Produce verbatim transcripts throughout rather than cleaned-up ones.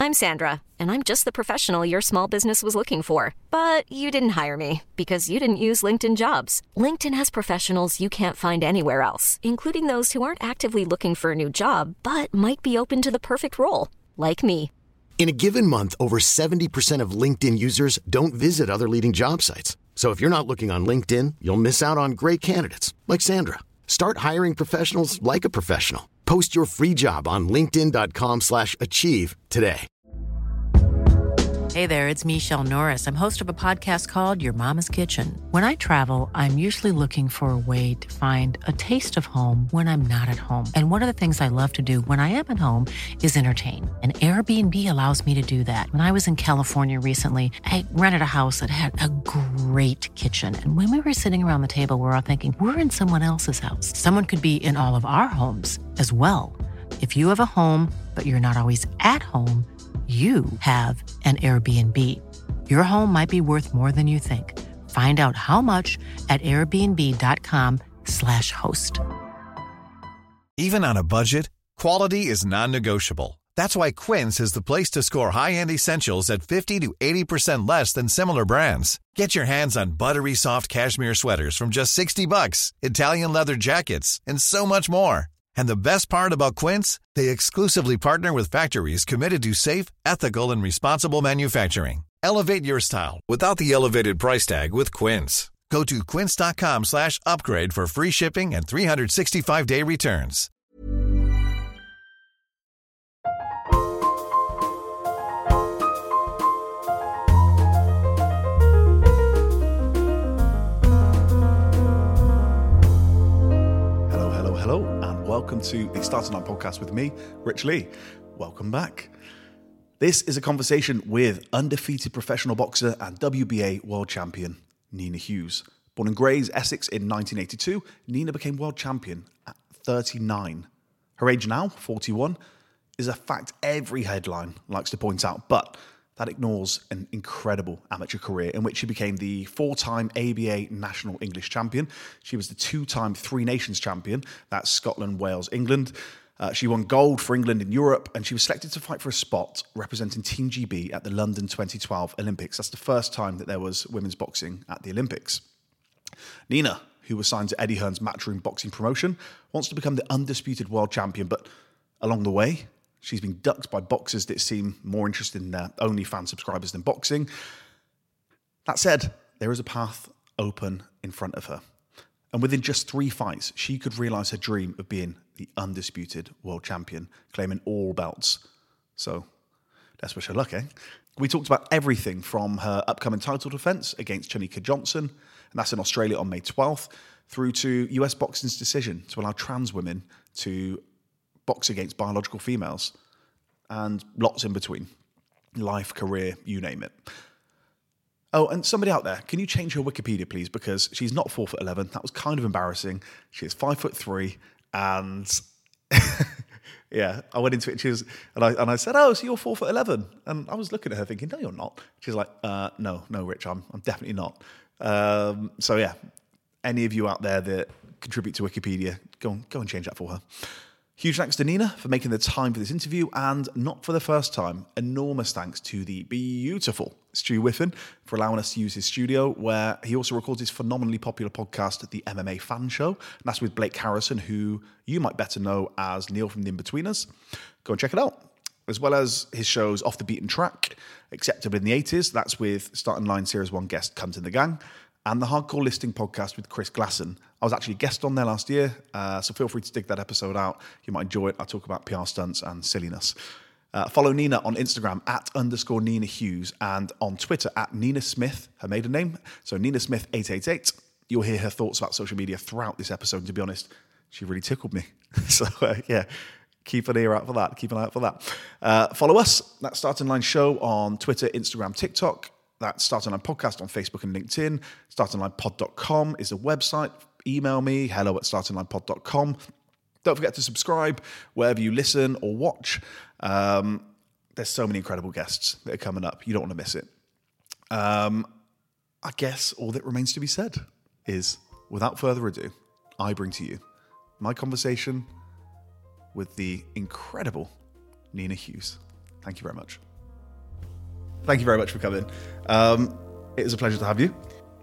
I'm Sandra, and I'm just the professional your small business was looking for. But you didn't hire me because you didn't use LinkedIn Jobs. LinkedIn has professionals you can't find anywhere else, including those who aren't actively looking for a new job, but might be open to the perfect role, like me. In a given month, over seventy percent of LinkedIn users don't visit other leading job sites. So if you're not looking on LinkedIn, you'll miss out on great candidates like Sandra. Start hiring professionals like a professional. Post your free job on linkedin dot com slash achieve today. Hey there, it's Michelle Norris. I'm host of a podcast called Your Mama's Kitchen. When I travel, I'm usually looking for a way to find a taste of home when I'm not at home. And one of the things I love to do when I am at home is entertain. And Airbnb allows me to do that. When I was in California recently, I rented a house that had a great kitchen. And when we were sitting around the table, we were all thinking, we're in someone else's house. Someone could be in all of our homes as well. If you have a home, but you're not always at home, you have an Airbnb. Your home might be worth more than you think. Find out how much at airbnb.com slash host. Even on a budget, quality is non-negotiable. That's why Quince is the place to score high-end essentials at fifty to eighty percent less than similar brands. Get your hands on buttery soft cashmere sweaters from just sixty bucks, Italian leather jackets, and so much more. And the best part about Quince, they exclusively partner with factories committed to safe, ethical, and responsible manufacturing. Elevate your style without the elevated price tag with Quince. Go to quince.com slash upgrade for free shipping and three sixty-five day returns. Hello, hello, hello. Welcome to the Starting Line podcast with me, Rich Lee. Welcome back. This is a conversation with undefeated professional boxer and W B A world champion, Nina Hughes. Born in Grays, Essex in nineteen eighty-two, Nina became world champion at thirty-nine. Her age now, forty-one, is a fact every headline likes to point out, but that ignores an incredible amateur career in which she became the four-time A B A National English Champion. She was the two-time Three Nations Champion, that's Scotland, Wales, England. Uh, she won gold for England in Europe, and she was selected to fight for a spot representing Team G B at the London twenty twelve Olympics. That's the first time that there was women's boxing at the Olympics. Nina, who was signed to Eddie Hearn's Matchroom Boxing promotion, wants to become the undisputed world champion, but along the way, she's been ducked by boxers that seem more interested in their OnlyFans subscribers than boxing. That said, there is a path open in front of her. And within just three fights, she could realise her dream of being the undisputed world champion, claiming all belts. So, let's wish her luck, eh? We talked about everything from her upcoming title defence against Chanika Johnson, and that's in Australia on May twelfth, through to U S boxing's decision to allow trans women to box against biological females, and lots in between. Life, career, you name it. Oh, and somebody out there, can you change her Wikipedia, please? Because she's not four foot eleven. That was kind of embarrassing. She is five foot three, and yeah, I went into it. She was, and I and I said, "Oh, so you're four foot eleven?" And I was looking at her thinking, "No, you're not." She's like, uh, "No, no, Rich, I'm I'm definitely not." Um, so yeah, any of you out there that contribute to Wikipedia, go on, go and change that for her. Huge thanks to Nina for making the time for this interview, and not for the first time, enormous thanks to the beautiful Stu Whiffen for allowing us to use his studio, where he also records his phenomenally popular podcast, The M M A Fan Show, and that's with Blake Harrison, who you might better know as Neil from The In-Betweeners. Go and check it out. As well as his shows Off the Beaten Track, Acceptable in the eighties, that's with Starting Line Series one guest Cunt in the Gang, and the Hardcore Listing podcast with Chris Glasson. I was actually a guest on there last year, uh, so feel free to dig that episode out. You might enjoy it. I talk about P R stunts and silliness. Uh, follow Nina on Instagram at underscore Nina Hughes, and on Twitter at Nina Smith, her maiden name. So Nina Smith eight eight eight. You'll hear her thoughts about social media throughout this episode. And to be honest, she really tickled me. so uh, yeah, keep an ear out for that. Keep an eye out for that. Uh, follow us, that's Starting Line Show on Twitter, Instagram, TikTok. That's Starting Line Podcast on Facebook and LinkedIn. starting line pod dot com is a website. Email me, hello at starting line pod dot com. Don't forget to subscribe wherever you listen or watch. Um, there's so many incredible guests that are coming up. You don't want to miss it. Um, I guess all that remains to be said is, without further ado, I bring to you my conversation with the incredible Nina Hughes. Thank you very much. Thank you very much for coming. Um, it was a pleasure to have you.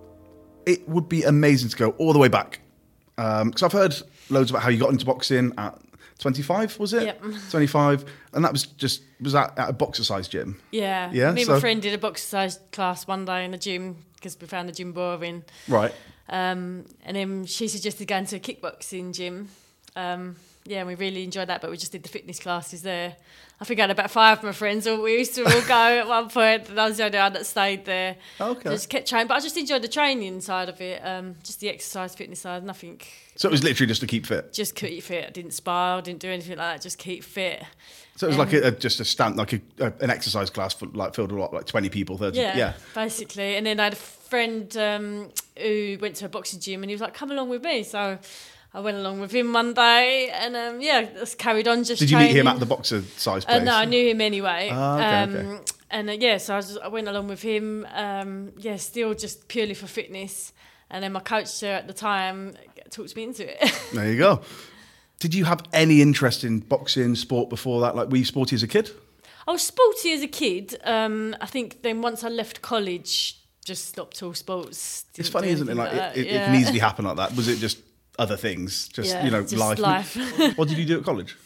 It would be amazing to go all the way back. Because um, I've heard loads about how you got into boxing at twenty-five, was it? Yep. twenty-five. And that was just, was that at a boxercise gym? Yeah. Yeah, Me and so- my friend did a boxercise class one day in the gym because we found the gym boring. Right. Um, and then she suggested going to a kickboxing gym. Um, yeah, and we really enjoyed that, but we just did the fitness classes there. I think I had about five of my friends, or we used to all go at one point, and I was the only one that stayed there. Okay. Just kept training, but I just enjoyed the training side of it, um, just the exercise, fitness side, nothing. So it was literally just to keep fit? Just keep fit. I didn't spar, didn't do anything like that, just keep fit. So it was Um, like a, a, just a stand, like a, a, an exercise class for, like filled with what, like twenty people, thirty? Yeah, yeah. basically. And then I had a friend um, who went to a boxing gym, and he was like, come along with me. So I went along with him one day, and um, yeah, just carried on just Did you training. meet him at the boxer size place? Uh, no, I knew him anyway. Ah, okay, um, okay. And uh, yeah, so I, was, I went along with him. Um, yeah, still just purely for fitness. And then my coach uh, at the time talked me into it. There you go. Did you have any interest in boxing, sport before that? Like, were you sporty as a kid? I was sporty as a kid. Um, I think then once I left college, just stopped all sports. It's Didn't funny, do isn't it? anything Like, that. it, it, yeah. it can easily happen like that. Was it just other things? Just, Yeah, you know, just life? life. What did you do at college?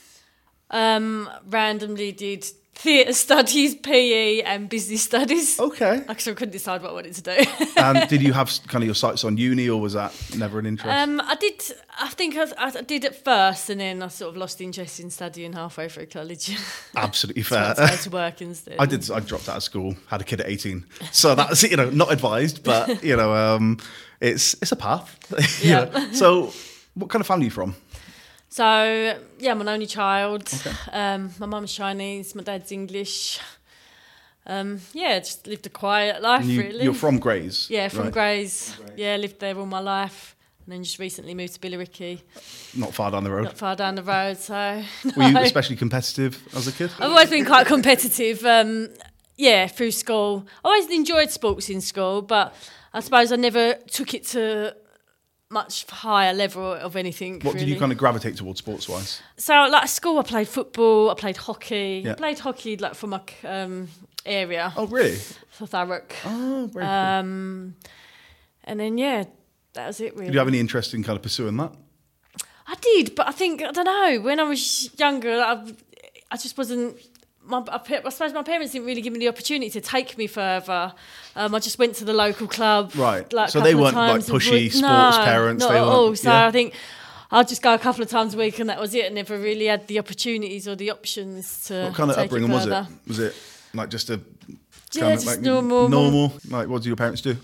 Um, randomly did theatre studies, P E and business studies. Okay. I sort of couldn't decide what I wanted to do. And did you have kind of your sights on uni, or was that never an interest? Um, I did. I think I, I did at first, and then I sort of lost interest in studying halfway through college. Absolutely So I fair. had to go to work instead. I did. I dropped out of school. Had a kid at eighteen, so that's, you know, not advised, but you know, um, it's it's a path. you Yeah. know. So, what kind of family are you from? So yeah, I'm an only child. Um, my mum's Chinese. My dad's English. Um, yeah, just lived a quiet life, And you, really. You're from Grays. Yeah, from right? Grays. Yeah, lived there all my life, and then just recently moved to Billericay, Not far down the road. not far down the road. So Were you no. especially competitive as a kid? I've always been quite competitive. Um, yeah, through school. I always enjoyed sports in school, but I suppose I never took it to much higher level of anything. What really. did you kind of gravitate towards sports-wise? So, like at school, I played football. I played hockey. Yeah. I played hockey like from my um, area, Oh, really? for Thurrock. Oh, very cool. Um, and then yeah, that was it. Really. Did you have any interest in kind of pursuing that? I did, but I think I don't know. When I was younger, I, I just wasn't. My, I, I suppose my parents didn't really give me the opportunity to take me further. Um, I just went to the local club. Right. Like, a So couple they of weren't, like, times a pushy week. sports no, parents, Not they at weren't- all. So yeah. I think I'd just go a couple of times a week, and that was it. I never really had the opportunities or the options to. What kind of take upbringing it was it? further. Was it like just a Yeah, kind of just like normal. Normal. Like, what do your parents do?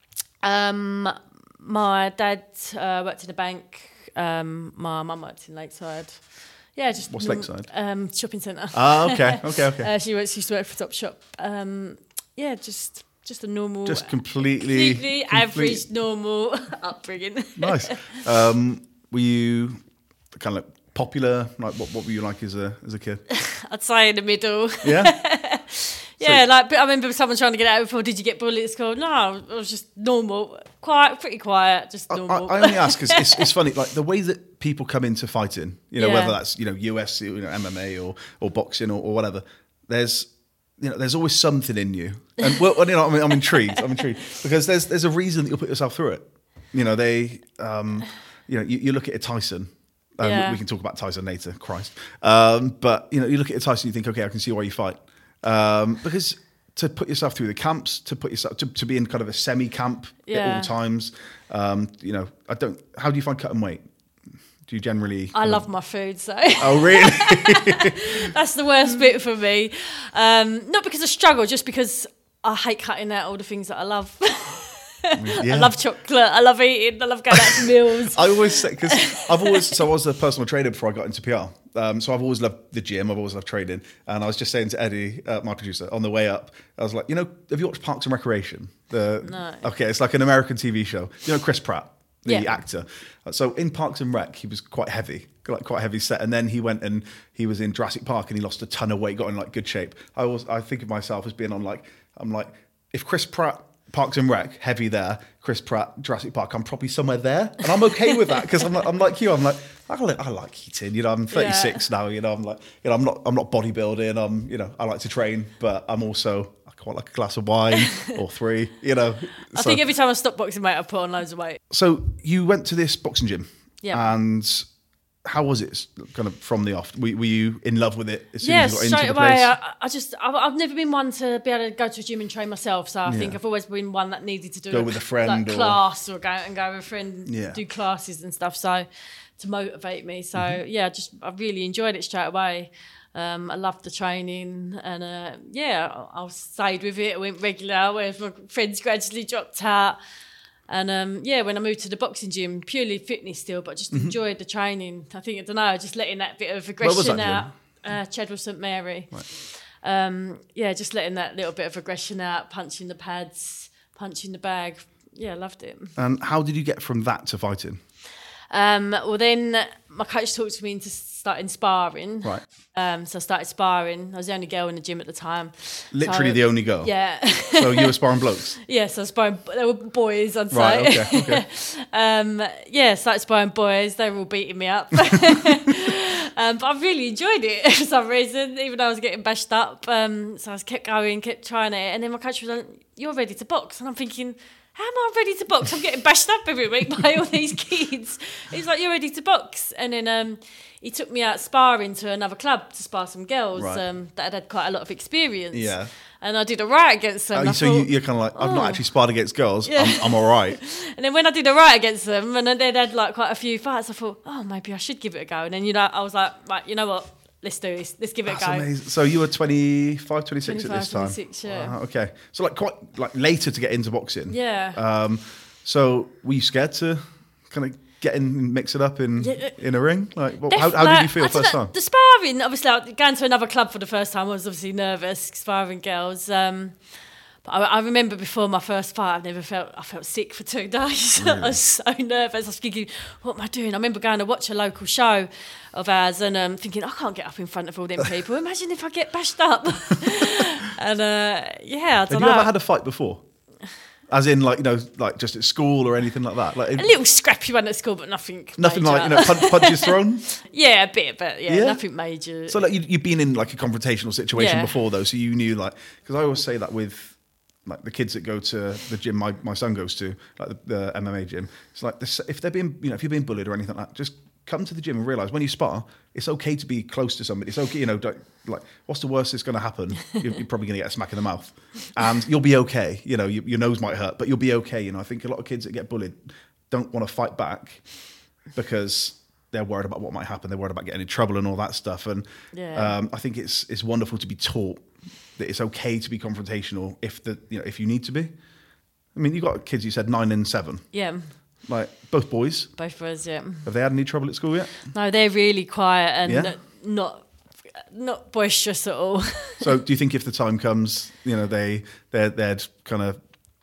Um, my dad uh, worked in a bank. Um, my mum worked in Lakeside. Yeah, just What's norm- Lakeside? Um, shopping centre. Ah, okay, okay, okay. Uh, she works. She used to work for Topshop. Um, yeah, just just a normal, Just completely, completely complete- average, normal upbringing. Nice. Um, were you kind of like popular? Like, what, what were you like as a as a kid? I'd say in the middle. Yeah. Yeah, like but I remember someone trying to get out before. Did you get bullied at school? No, I was just normal, quiet, pretty quiet, just I, normal. I only ask because it's, it's funny, like the way that people come into fighting, you know, Yeah. whether that's, you know, U S, you know, M M A or or boxing or, or whatever. There's, you know, there's always something in you, and well, you know, I'm, I'm intrigued. I'm intrigued because there's there's a reason that you'll put yourself through it. You know, they, um, you know, you, you look at a Tyson. Um, Yeah. We can talk about Tyson later. Christ, um, but you know, you look at a Tyson, you think, okay, I can see why you fight, um, because. To put yourself through the camps, to put yourself to, to be in kind of a semi-camp at Yeah. all times. Um, you know, I don't. How do you find cutting weight? Do you generally? I love my food, so Oh, really? that's the worst bit for me. Um, not because I struggle, just because I hate cutting out all the things that I love. Yeah. I love chocolate. I love eating. I love going out to meals. I always say, because I've always, so I was a personal trainer before I got into P R. Um, so I've always loved the gym. I've always loved training. And I was just saying to Eddie, uh, my producer, on the way up, I was like, you know, have you watched Parks and Recreation? The, No. Okay, it's like an American T V show. You know, Chris Pratt, the Yeah. actor. So in Parks and Rec, he was quite heavy, like quite heavy set. And then he went and he was in Jurassic Park and he lost a ton of weight, got in like good shape. I was, I think of myself as being on like, I'm like, if Chris Pratt, Parks and Rec, heavy there, Chris Pratt, Jurassic Park, I'm probably somewhere there. And I'm okay with that because I'm like, I'm like you, I'm like, I like, I like eating, you know, I'm thirty-six Yeah. now, you know, I'm like, you know, I'm not, I'm not bodybuilding, I'm, you know, I like to train, but I'm also, I quite want like a glass of wine or three, you know. I So- think every time I stop boxing, mate, I put on loads of weight. So you went to this boxing gym. Yeah. And how was it kind of from the off? Were, were you in love with it as soon Yeah, as you got into straight the away. place? I, I just, I've, I've never been one to be able to go to a gym and train myself. So I think Yeah. I've always been one that needed to do Go with a friend like or- class or go and go with a friend, Yeah. do classes and stuff. So to motivate me. So Mm-hmm. yeah, just I really enjoyed it straight away. Um, I loved the training, and uh, yeah, I, I stayed with it. I went regular, whereas my friends gradually dropped out. And um, yeah, when I moved to the boxing gym, purely fitness still, but just enjoyed the training. I think, I don't know, just letting that bit of Mm-hmm. Where was aggression that out. Uh, Chedwell St Mary. Um, yeah, just letting that little bit of aggression out, punching the pads, punching the bag. Yeah, I loved it. And how did you get from that to fighting? Um, well, then my coach talked me into starting sparring. Right. Um, so I started sparring. I was the only girl in the gym at the time. Literally So- the only girl? Yeah. So you were sparring blokes? Yeah, so I was sparring, they were boys, I'd say. Right, okay, okay. um, yeah, started sparring boys, they were all beating me up. um, but I really enjoyed it for some reason, even though I was getting bashed up. Um, so I was kept going, kept trying it. And then my coach was like, you're ready to box. And I'm thinking, how am I ready to box? I'm getting bashed up every week by all these kids. He's like, you're ready to box. And then um, he took me out sparring to another club to spar some girls Right. um, that had had quite a lot of experience. Yeah. And I did all right against them. Oh, I so you, thought- you're kind of like, I've not Oh. actually sparred against girls. Yeah. I'm, I'm all right. And then when I did all right against them, and then they'd had like quite a few fights, I thought, oh, maybe I should give it a go. And then, you know, I was like, right, you know what? Let's do this. Let's give it That's a go. amazing. So you were twenty-five, twenty-six at this time? twenty-five, twenty-six, yeah. Wow, okay. So like quite like later to get into boxing. Yeah. Um, so were you scared to kind of get in and mix it up in Yeah. in a ring? Like, what, Def- how, how did like, you feel I don't first know, time? The sparring, obviously, like, going to another club for the first time, I was obviously nervous, sparring girls. Um, but I, I remember before my first fight, I've never felt, I felt sick for two days. I was so nervous. I was thinking, what am I doing? I remember going to watch a local show of ours and um, thinking, I can't get up in front of all them people. Imagine if I get bashed up. and uh, yeah, I Have don't you know. ever had a fight before? As in, like, you know, like just at school or anything like that? Like, A little scrappy one at school, but nothing nothing major. like, you know, punch, punches thrown? Yeah, a bit, but yeah, Yeah? nothing major. So, like, you, you've been in, like, a confrontational situation Yeah. before, though, so you knew, like, because I always say that with, like, the kids that go to the gym my, my son goes to, like, the, the M M A gym, it's like, this, if they're being, you know, if you're being bullied or anything like that, just come to the gym and realise when you spar, it's okay to be close to somebody. It's okay, you know, don't, like, what's the worst that's going to happen? You're, you're probably going to get a smack in the mouth. And you'll be okay. You know, you, your nose might hurt, but you'll be okay. You know, I think a lot of kids that get bullied don't want to fight back because they're worried about what might happen. They're worried about getting in trouble and all that stuff. And Yeah. um, I think it's it's wonderful to be taught that it's okay to be confrontational if the you know if you need to be. I mean, you got kids. You said nine and seven, Yeah, like both boys. both of us, yeah. Have they had any trouble at school yet? No, they're really quiet and Yeah? not not boisterous at all. So, do you think if the time comes, you know, they they they'd kind of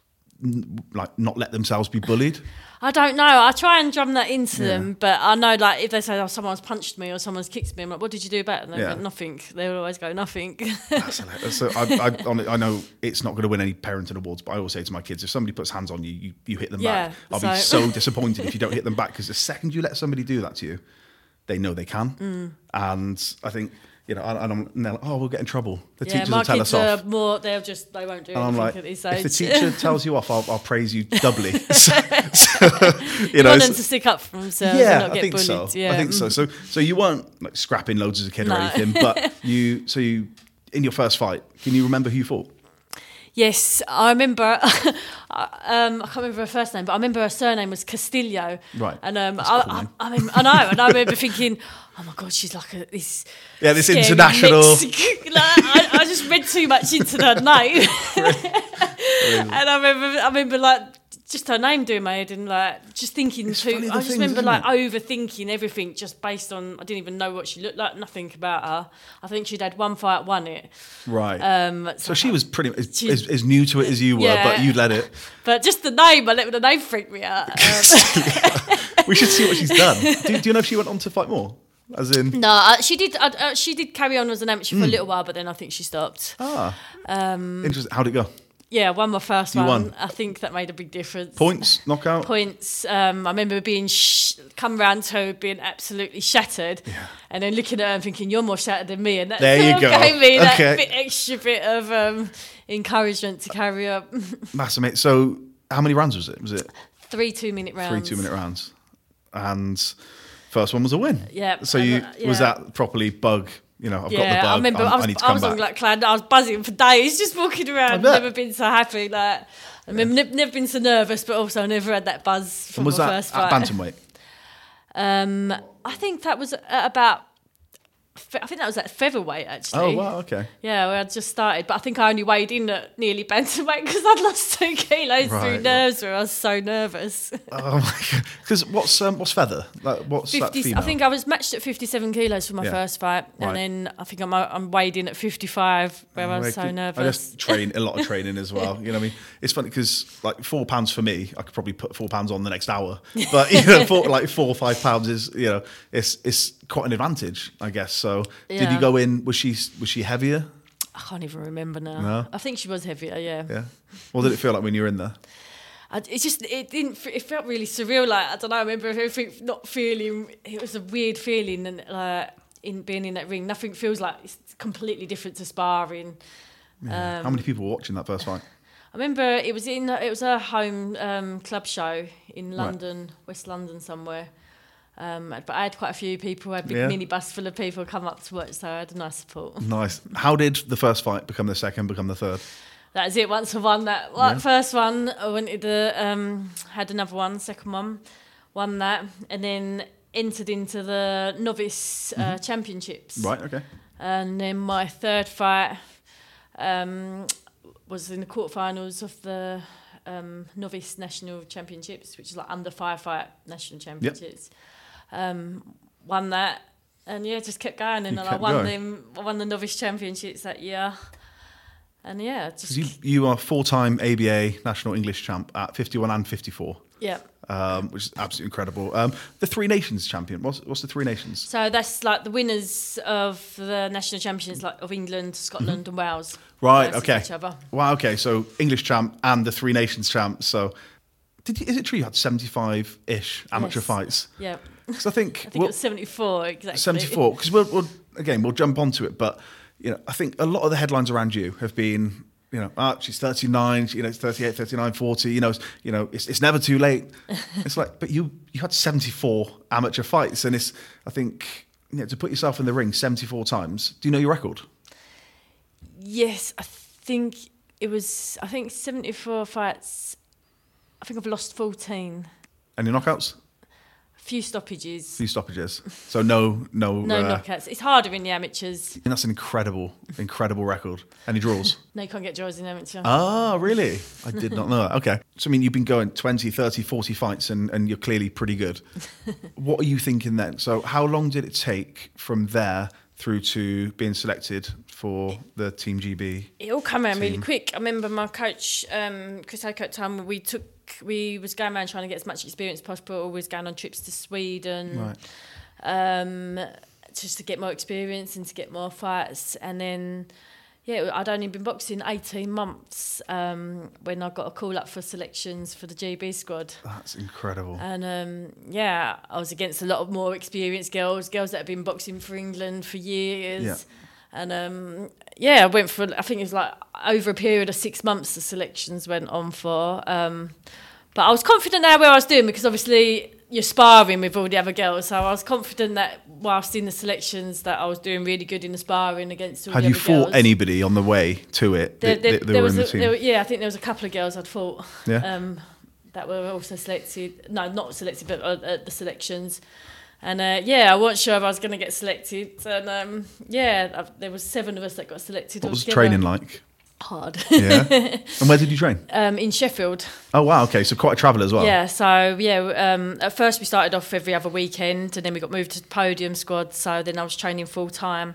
n- like not let themselves be bullied? I don't know. I try and drum that into Yeah. them, but I know, like, if they say, "Oh, someone's punched me" or "Someone's kicked me," I'm like, "What did you do about it?" And they Yeah. go, "Nothing." They will always go, "Nothing." That's hilarious. So I, I, hon- I know it's not going to win any parenting awards, but I always say to my kids, if somebody puts hands on you, you, you hit them Yeah, back. I'll be so- so disappointed if you don't hit them back, because the second you let somebody do that to you, they know they can. Mm. And I think, you know, and, and, I'm, and they're like, oh, we'll get in trouble. The yeah, teachers my will tell kids us are off. more. They'll just they won't do And I'm anything like, at this if the age. teacher tells you off, I'll, I'll praise you doubly. so, so, you You know, want it's- them to stick up for themselves yeah, and not I get think bullied. so. Yeah. I think so. So, so you weren't like scrapping loads as a kid or No. anything, but you. So you, in your first fight, can you remember who you fought? Yes, I remember. um, I can't remember her first name, but I remember her surname was Castillo. Right. And um, That's a I, cool I, name. I, mean, I know, and I remember thinking, "Oh my god, she's like a, this." Yeah, this scary international- Mexican- like, I, I just read too much into her name, and I remember, I remember like just her name doing my head and like just thinking It's too. funny, the I just things, remember isn't like it? overthinking everything just based on I didn't even know what she looked like, nothing about her. I think she'd had one fight, won it. Right. Um, so she was pretty as, she- as, as new to it as you were, Yeah. but you let it. But just the name, I let the name freak me out. Um, We should see what she's done. Do, do you know if she went on to fight more? As in, no, uh, she did. Uh, uh, she did carry on as an amateur for a little while, but then I think she stopped. ah, Um, interesting. How'd it go? Yeah, I won my first You one. won. I think that made a big difference. Points, knockout? Points. Um, I remember being sh- come round to being absolutely shattered, Yeah. and then looking at her and thinking, "You're more shattered than me," and that There sort you of go. gave me that Okay. bit extra bit of um, encouragement to carry up. That's amazing. So how many rounds was it? Was it Three two-minute rounds. three two-minute rounds? And first one was a win. Yeah, So and, you uh, was yeah. that properly bug? You know, I've Yeah, got the bug. I remember I'm- I was, I need to I come was on back. like clan. I was buzzing for days, just walking I around. bet. Never been so happy. Like, I mean, never, never been so nervous, but also never had that buzz from And was my that first at fight. bantamweight? Um, I think that was at about. I think that was at featherweight actually. Oh wow, okay. Yeah, where I'd just started, but I think I only weighed in at nearly bantamweight because I'd lost two kilos Right, through right. nerves. Where I was so nervous. Oh my god! Because what's um, what's feather? Like what's that fifty, female? I think I was matched at fifty-seven kilos for my Yeah. first fight, Right. and then I think I'm I'm weighed in at fifty-five, where I was so I nervous. just train a lot of training as well. You know what I mean? It's funny because like four pounds for me, I could probably put four pounds on the next hour. But you know, four, like four or five pounds is you know it's it's quite an advantage, I guess. So did Yeah. you go in? Was she was she heavier? I can't even remember now. No? I think she was heavier. Yeah. Yeah. What did it feel like when you were in there? I, it just it didn't f- it felt really surreal. Like I don't know. I remember everything not feeling. It was a weird feeling, and like in being in that ring, nothing feels like it's completely different to sparring. Yeah. Um, How many people were watching that first fight? I remember it was in it was a home um, club show in London, West London somewhere. Um, but I had quite a few people, a big Yeah. mini bus full of people come up to watch, so I had a nice support. Nice. How did the first fight become the second, become the third? That was it. Once I won that Yeah. first one, I wanted to um, had another one, second one, won that, and then entered into the novice uh, championships. Right. Okay. And then my third fight um, was in the quarterfinals of the um, novice national championships, which is like under five fight national championships. Um, won that, and yeah, just kept going, and You then I kept won going. them. I won the novice championships that year, and yeah, just 'Cause you you are four-time A B A national English champ at fifty-one and fifty-four. yeah. Um, which is absolutely incredible. Um, the Three Nations champion. What's, what's the Three Nations? So that's like the winners of the national champions, like of England, Scotland, and Wales. Mm-hmm. Right. versus Okay. Each other. Wow. Okay. So English champ and the Three Nations champ. So, did you, is it true you had seventy-five ish amateur Yes. fights? Yeah. Because I think, I think we'll- it was seventy-four exactly. seventy-four. Because we'll, we'll again we'll jump onto it, but you know I think a lot of the headlines around you have been. You know, ah, she's thirty-nine, you know, it's thirty-eight, thirty-nine, forty, you know, it's, you know, it's, it's never too late. It's like, but you you had seventy-four amateur fights, and it's, I think, you know, to put yourself in the ring seventy-four times, do you know your record? Yes, I think it was. I think seventy-four fights. I think I've lost fourteen. Any knockouts? A few stoppages. Few stoppages. So no, no. No uh, knockouts. It's harder in the amateurs. And that's an incredible, incredible record. Any draws? No, you can't get draws in amateur. Ah, really? I did not know that. Okay. So, I mean, you've been going twenty, thirty, forty fights and, and you're clearly pretty good. What are you thinking then? So how long did it take from there through to being selected for the Team G B? It all came around really team. quick. I remember my coach, um, Chris Oak, at the time, we took, we was going around trying to get as much experience as possible. Always going on trips to Sweden, Right. um, just to get more experience and to get more fights. And then, yeah, I'd only been boxing eighteen months um, when I got a call up for selections for the G B squad. That's incredible. And um, yeah, I was against a lot of more experienced girls, girls that had been boxing for England for years. Yeah. And um, yeah, I went for, I think it was like over a period of six months the selections went on for. Um, but I was confident now where I was doing, because obviously you're sparring with all the other girls. So I was confident that whilst in the selections that I was doing really good in the sparring against all Had the you other fought girls. anybody on the way to it There, that, there, that, that there were was in the a, team? there were- yeah, I think there was a couple of girls I'd fought. Yeah. Um, that were also selected. No, not selected, but uh, at the selections. And uh, yeah, I wasn't sure if I was going to get selected. And um, yeah, I, there was seven of us that got selected. What was altogether. training like? Hard. Yeah. And where did you train? um, in Sheffield. Oh, wow. Okay. So quite a travel as well. Yeah, so yeah, um, at first we started off every other weekend, and then we got moved to podium squad. So then I was training full time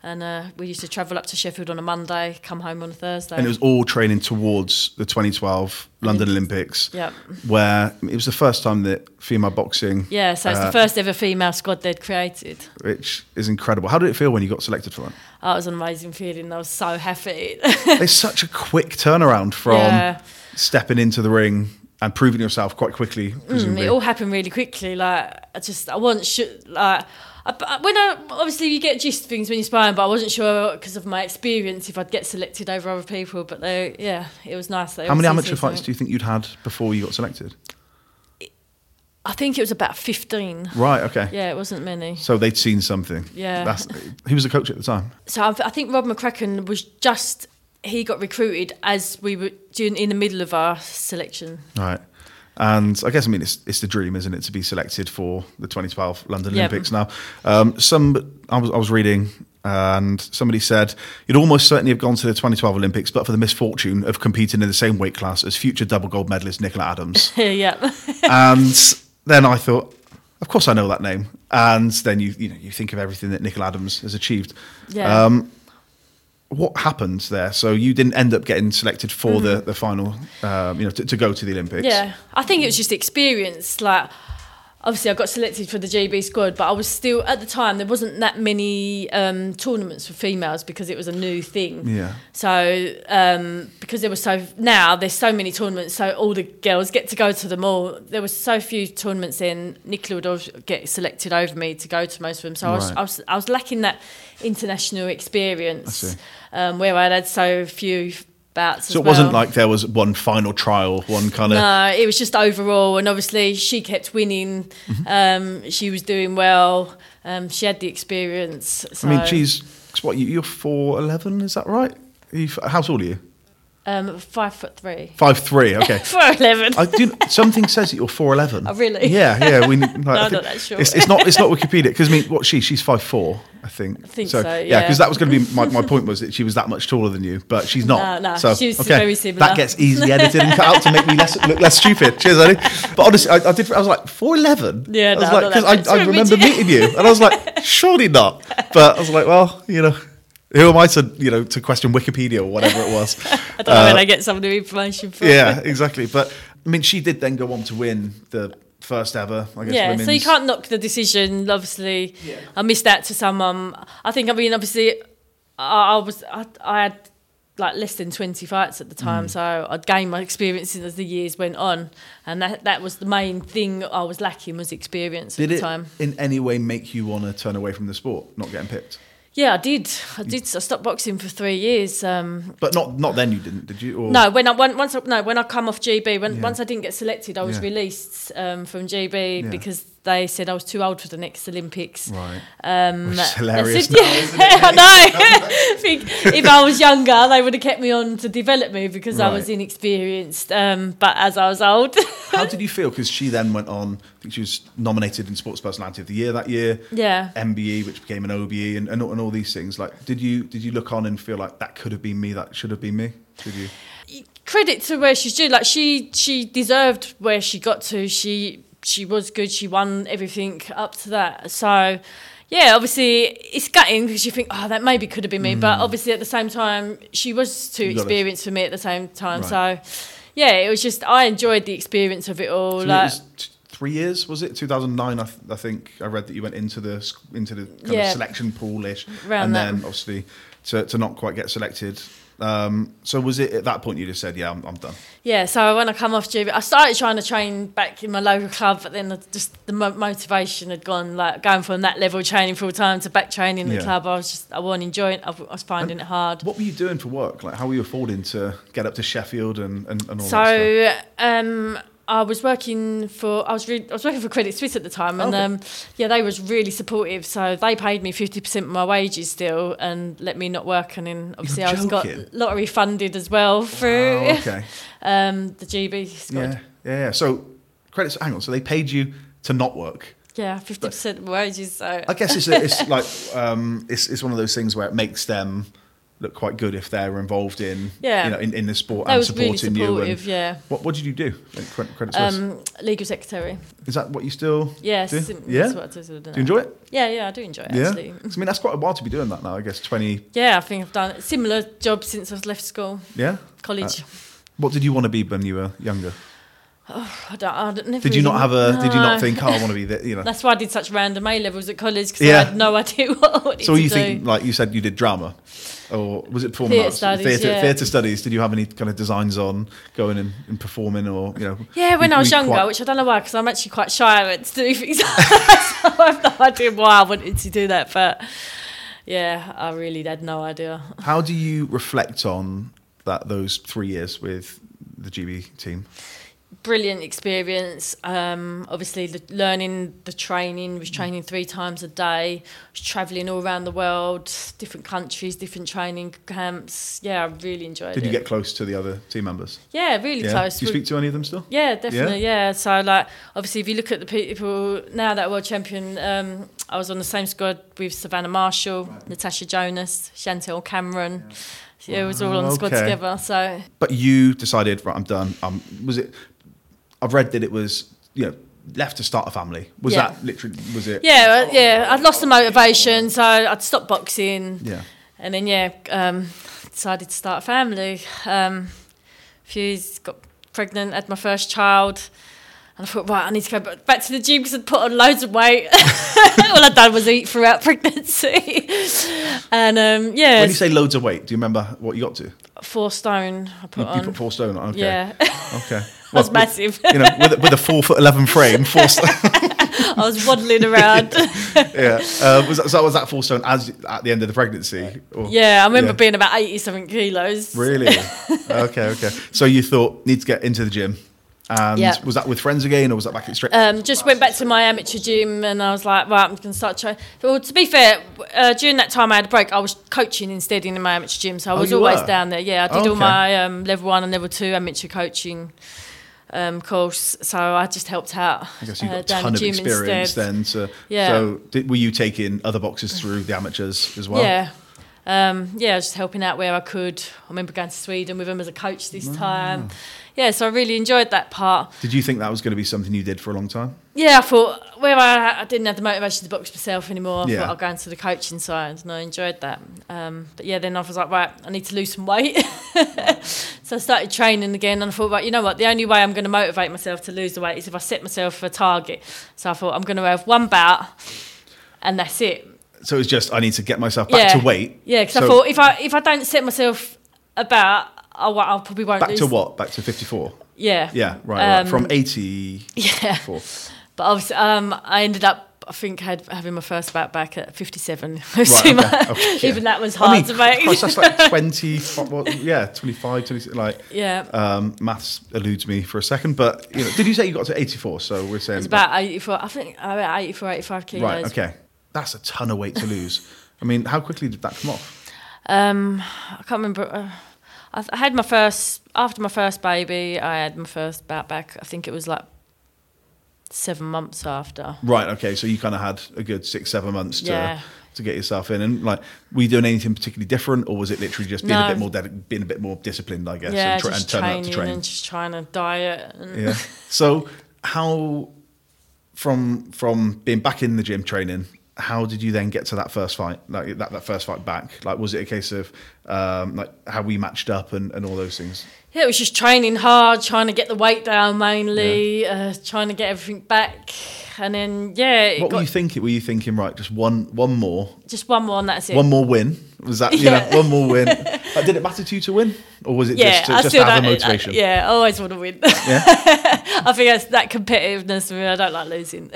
And uh, we used to travel up to Sheffield on a Monday, come home on a Thursday. And it was all training towards the twenty twelve London Olympics, Yep. where it was the first time that female boxing... Yeah, so it's uh, the first ever female squad they'd created. Which is incredible. How did it feel when you got selected for it? Oh, it was an amazing feeling. I was so happy. It's such a quick turnaround from Yeah. stepping into the ring and proving yourself quite quickly, Mm, presumably. it all happened really quickly. Like, I just, I wasn't sure, like... I, when I, obviously you get gist things when you're sparring, but I wasn't sure because of my experience if I'd get selected over other people. But they, yeah, it was nice. They How many obviously amateur said fights something. do you think you'd had before you got selected? I think it was about fifteen. Right, okay. Yeah, it wasn't many. So they'd seen something. Yeah. That's, who was the coach at the time? So I, I think Rob McCracken was just, he got recruited as we were doing in the middle of our selection. Right. And I guess, I mean, it's it's the dream, isn't it, to be selected for the twenty twelve London Yep. Olympics now. Um, some I was I was reading, and somebody said you'd almost certainly have gone to the twenty twelve Olympics, but for the misfortune of competing in the same weight class as future double gold medalist Nicola Adams. Yeah. And then I thought, of course I know that name. And then you you know you think of everything that Nicola Adams has achieved. Yeah. Um, what happened there? So you didn't end up getting selected for mm-hmm. the the final, um, you know, to, to go to the Olympics. Yeah, I think it was just experience. Like, obviously, I got selected for the G B squad, but I was still at the time there wasn't that many um, tournaments for females because it was a new thing. Yeah. So um, because there was so now there's so many tournaments, so all the girls get to go to them all. There was so few tournaments in. Nicola would always get selected over me to go to most of them. So I was Right. I was I was lacking that international I experience. see. Um, where I'd had so few bouts. So as it wasn't well. like there was one final trial, one kind of. No, it was just overall, and obviously she kept winning. Mm-hmm. Um, she was doing well. Um, she had the experience. So, I mean, she's what you, you're four eleven, is that right? Are you, how tall are you? um, five foot three. Five three. Okay. Four eleven. I do. Something says that you're four eleven. Oh, really? Yeah, yeah. We. Like, No, I I'm think not that sure. It's, it's not. It's not Wikipedia because I mean, what she? She's five four. I think. I think so. so, Yeah, because yeah. that was going to be my, my point was that she was that much taller than you, but she's not. No, no, so, she's okay. very similar. That gets easily edited and cut out to make me less look less stupid. Cheers, Eddie. But honestly, I, I did. I was like four eleven. Yeah, I was no, like not because that I, much. I remember Midget. meeting you, and I was like, surely not. But I was like, well, you know. Who am I to, you know, to question Wikipedia or whatever it was? I don't know where they get some of the information from. Yeah, exactly. But I mean, she did then go on to win the first ever, I guess. Yeah, women's. so you can't knock the decision. Obviously, Yeah. I missed out to someone. I think. I mean, obviously, I, I was. I, I had like less than twenty fights at the time, Mm. so I'd gained my experience as the years went on, and that that was the main thing I was lacking was experience Did at the it time. in any way make you want to turn away from the sport, not getting picked? Yeah, I did. I did. I stopped boxing for three years. Um, But not not then you didn't, did you? Or? No, when I when, once I, no when I come off G B, when Yeah. once I didn't get selected, I was Yeah. released um, from G B Yeah. because they said I was too old for the next Olympics. Right. Um, Which is they hilarious said- now, yeah, isn't it? I know. I think if I was younger, they would have kept me on to develop me because I was Right. inexperienced. Um, but as I was old, How did you feel? Because she then went on, I think she was nominated in Sports Personality of the Year that year. yeah. M B E, which became an O B E, and, and, all- and all these things. Like, did you did you look on and feel like that could have been me, that should have been me? Did you? Credit to where she's due. Like she, she deserved where she got to. She, she was good. She won everything up to that. So, yeah, obviously it's gutting because you think, oh, that maybe could have been me. But obviously at the same time, she was too You got it. experienced for me at the same time. Right. So, yeah, it was just I enjoyed the experience of it all. So like, it was t- three years, was it? two thousand nine, I, th- I think I read that you went into the sc- into the kind Yeah. of selection pool-ish, Around and that. then obviously to, to not quite get selected. Um, so was it at that point you just said, yeah, I'm, I'm done? Yeah, so when I come off G B, I started trying to train back in my local club, but then I just the mo- motivation had gone, like going from that level of training full time to back training in the Yeah. club. I was just, I wasn't enjoying it. I w- I was finding it hard. What were you doing for work? Like, how were you affording to get up to Sheffield and, and, and all that stuff? So um, I was working for I was re- I was working for Credit Suisse at the time, and Okay. um, yeah, they was really supportive. So they paid me fifty percent of my wages still, and let me not work. And then obviously I was got joking. lottery funded as well through Oh, okay. um, the G B squad. Yeah, yeah, yeah. So credits. Hang on. So they paid you to not work. Yeah, fifty percent of my wages. So I guess it's a, it's like um, it's it's one of those things where it makes them look quite good if they're involved in, Yeah. you know, in, in the sport That and was really supporting you. And supportive, yeah. What what did you do at Credit, Credit Suisse? Um, legal secretary. Is that what you still Yes. do? That's Yeah. what I do, sort of Do you enjoy it? Yeah, yeah, I do enjoy it, Yeah. actually. I mean, that's quite a while to be doing that now. I guess twenty. Yeah, I think I've done a similar job since I've left school, Yeah. college. Uh, what did you want to be when you were younger? I don't, I don't, never Did you really- not have a? Did you No. not think, oh, I want to be the, you know? That's why I did such random A levels at college, because Yeah. I had no idea what I wanted So to you do. think, like you said, you did drama, or was it performing Theatre arts? studies, Theatre, yeah. theatre studies. Did you have any kind of designs on going and, and performing, or you know? Yeah, when were- I was were you younger, quite- which I don't know why, because I'm actually quite shy I went to do things like that, so I have no idea why I wanted to do that, but yeah, I really had no idea. How do you reflect on that? Those three years with the G B team. Brilliant experience. Um, obviously, the, learning the training, was training three times a day, was travelling all around the world, different countries, different training camps. Yeah, I really enjoyed Did it. you get close to the other team members? Yeah, really Yeah. close. Do you We- speak to any of them still? Yeah, definitely. Yeah? So, like, obviously, if you look at the people now that are world champion, um, I was on the same squad with Savannah Marshall, Natasha Jonas, Chantel Cameron. Yeah, it was all on the squad Okay. together. So, But you decided, right, I'm done. Um, was it? I've read that it was, you know, left to start a family. Was Yeah. that literally? Was it? yeah, uh, yeah, I'd lost the motivation, so I'd stopped boxing. Yeah. And then, yeah, um, decided to start a family. Um, a few years, got pregnant, had my first child. And I thought, right, I need to go ba- back to the gym because I'd put on loads of weight. All I'd done was eat throughout pregnancy. And, um, yeah. When you say loads of weight, do you remember what you got to? Four stone I put You, on. you put four stone on. Okay. Yeah. Okay. I was Well, massive. You know, with, a- with a four foot eleven frame, four stone. I was waddling around. Yeah. Uh, was that, so was that four stone as at the end of the pregnancy? Or- Yeah, I remember Yeah. being about eighty something kilos. Really? Okay. Okay. So you thought need to get into the gym, and Yeah. was that with friends again, or was that back at straight? Um, just went back to my amateur gym and I was like, right, I'm going to start training. Well, to be fair, uh, during that time I had a break, I was coaching instead in my amateur gym, so I Oh, was you always were? down there. Yeah, I did Oh, all okay. my um, level one and level two amateur coaching um, course, so I just helped out. I guess you've got uh, a down ton the of gym experience instead. then. To, Yeah. So did, were you taking other boxers through the amateurs as well? Yeah. Um, yeah, I was just helping out where I could. I remember going to Sweden with him as a coach this time. Yeah, so I really enjoyed that part. Did you think that was going to be something you did for a long time? Yeah, I thought where I, I didn't have the motivation to box myself anymore, I Yeah. thought I'd go into the coaching side, and I enjoyed that. Um, but yeah, then I was like, right, I need to lose some weight. So I started training again, and I thought, right, you know what, the only way I'm going to motivate myself to lose the weight is if I set myself a target. So I thought, I'm going to have one bout, and that's it. So it's just I need to get myself back yeah. to weight. Yeah, because I So thought if I if I don't set myself a bout, I, wa- I probably won't back lose. to what? Back to fifty-four. Yeah. Yeah, right. right. Um, From eighty. Yeah. But obviously, um, I ended up, I think, had, having my first bout back at fifty-seven. Right, So my- okay, okay. Even that was hard I mean, to make. Christ, that's like twenty. What, yeah, twenty-five, twenty-six. Like, Yeah. Um, maths eludes me for a second, but you know, did you say you got to eighty-four? So we're saying It's about eighty-four, I think, about eighty-four, eighty-five kilos. right. Okay, that's a ton of weight to lose. I mean, how quickly did that come off? Um, I can't remember. Uh, I, I had my first, after my first baby, I had my first bout back. I think it was like seven months after. Right. Okay. So you kind of had a good six, seven months to Yeah. to get yourself in, and like, were you doing anything particularly different, or was it literally just being a No. bit more dedic- being a bit more disciplined, I guess, Yeah, and, tr- just and turning up to training train? and just trying to diet. And Yeah. So how from from being back in the gym training, how did you then get to that first fight? Like that, that first fight back? Like, was it a case of um, like how we matched up and, and all those things? Yeah, it was just training hard, trying to get the weight down mainly, uh, trying to get everything back. And then, yeah, it What got were you thinking? Were you thinking, right, just one one more, just one more and that's it. one more win? Was that, you Yeah. know, one more win? Like, did it matter to you to win? Or was it yeah, just to, I just still to have a don't- motivation? I, yeah, I always want to win. Yeah? I think that's that competitiveness. I mean, I don't like losing.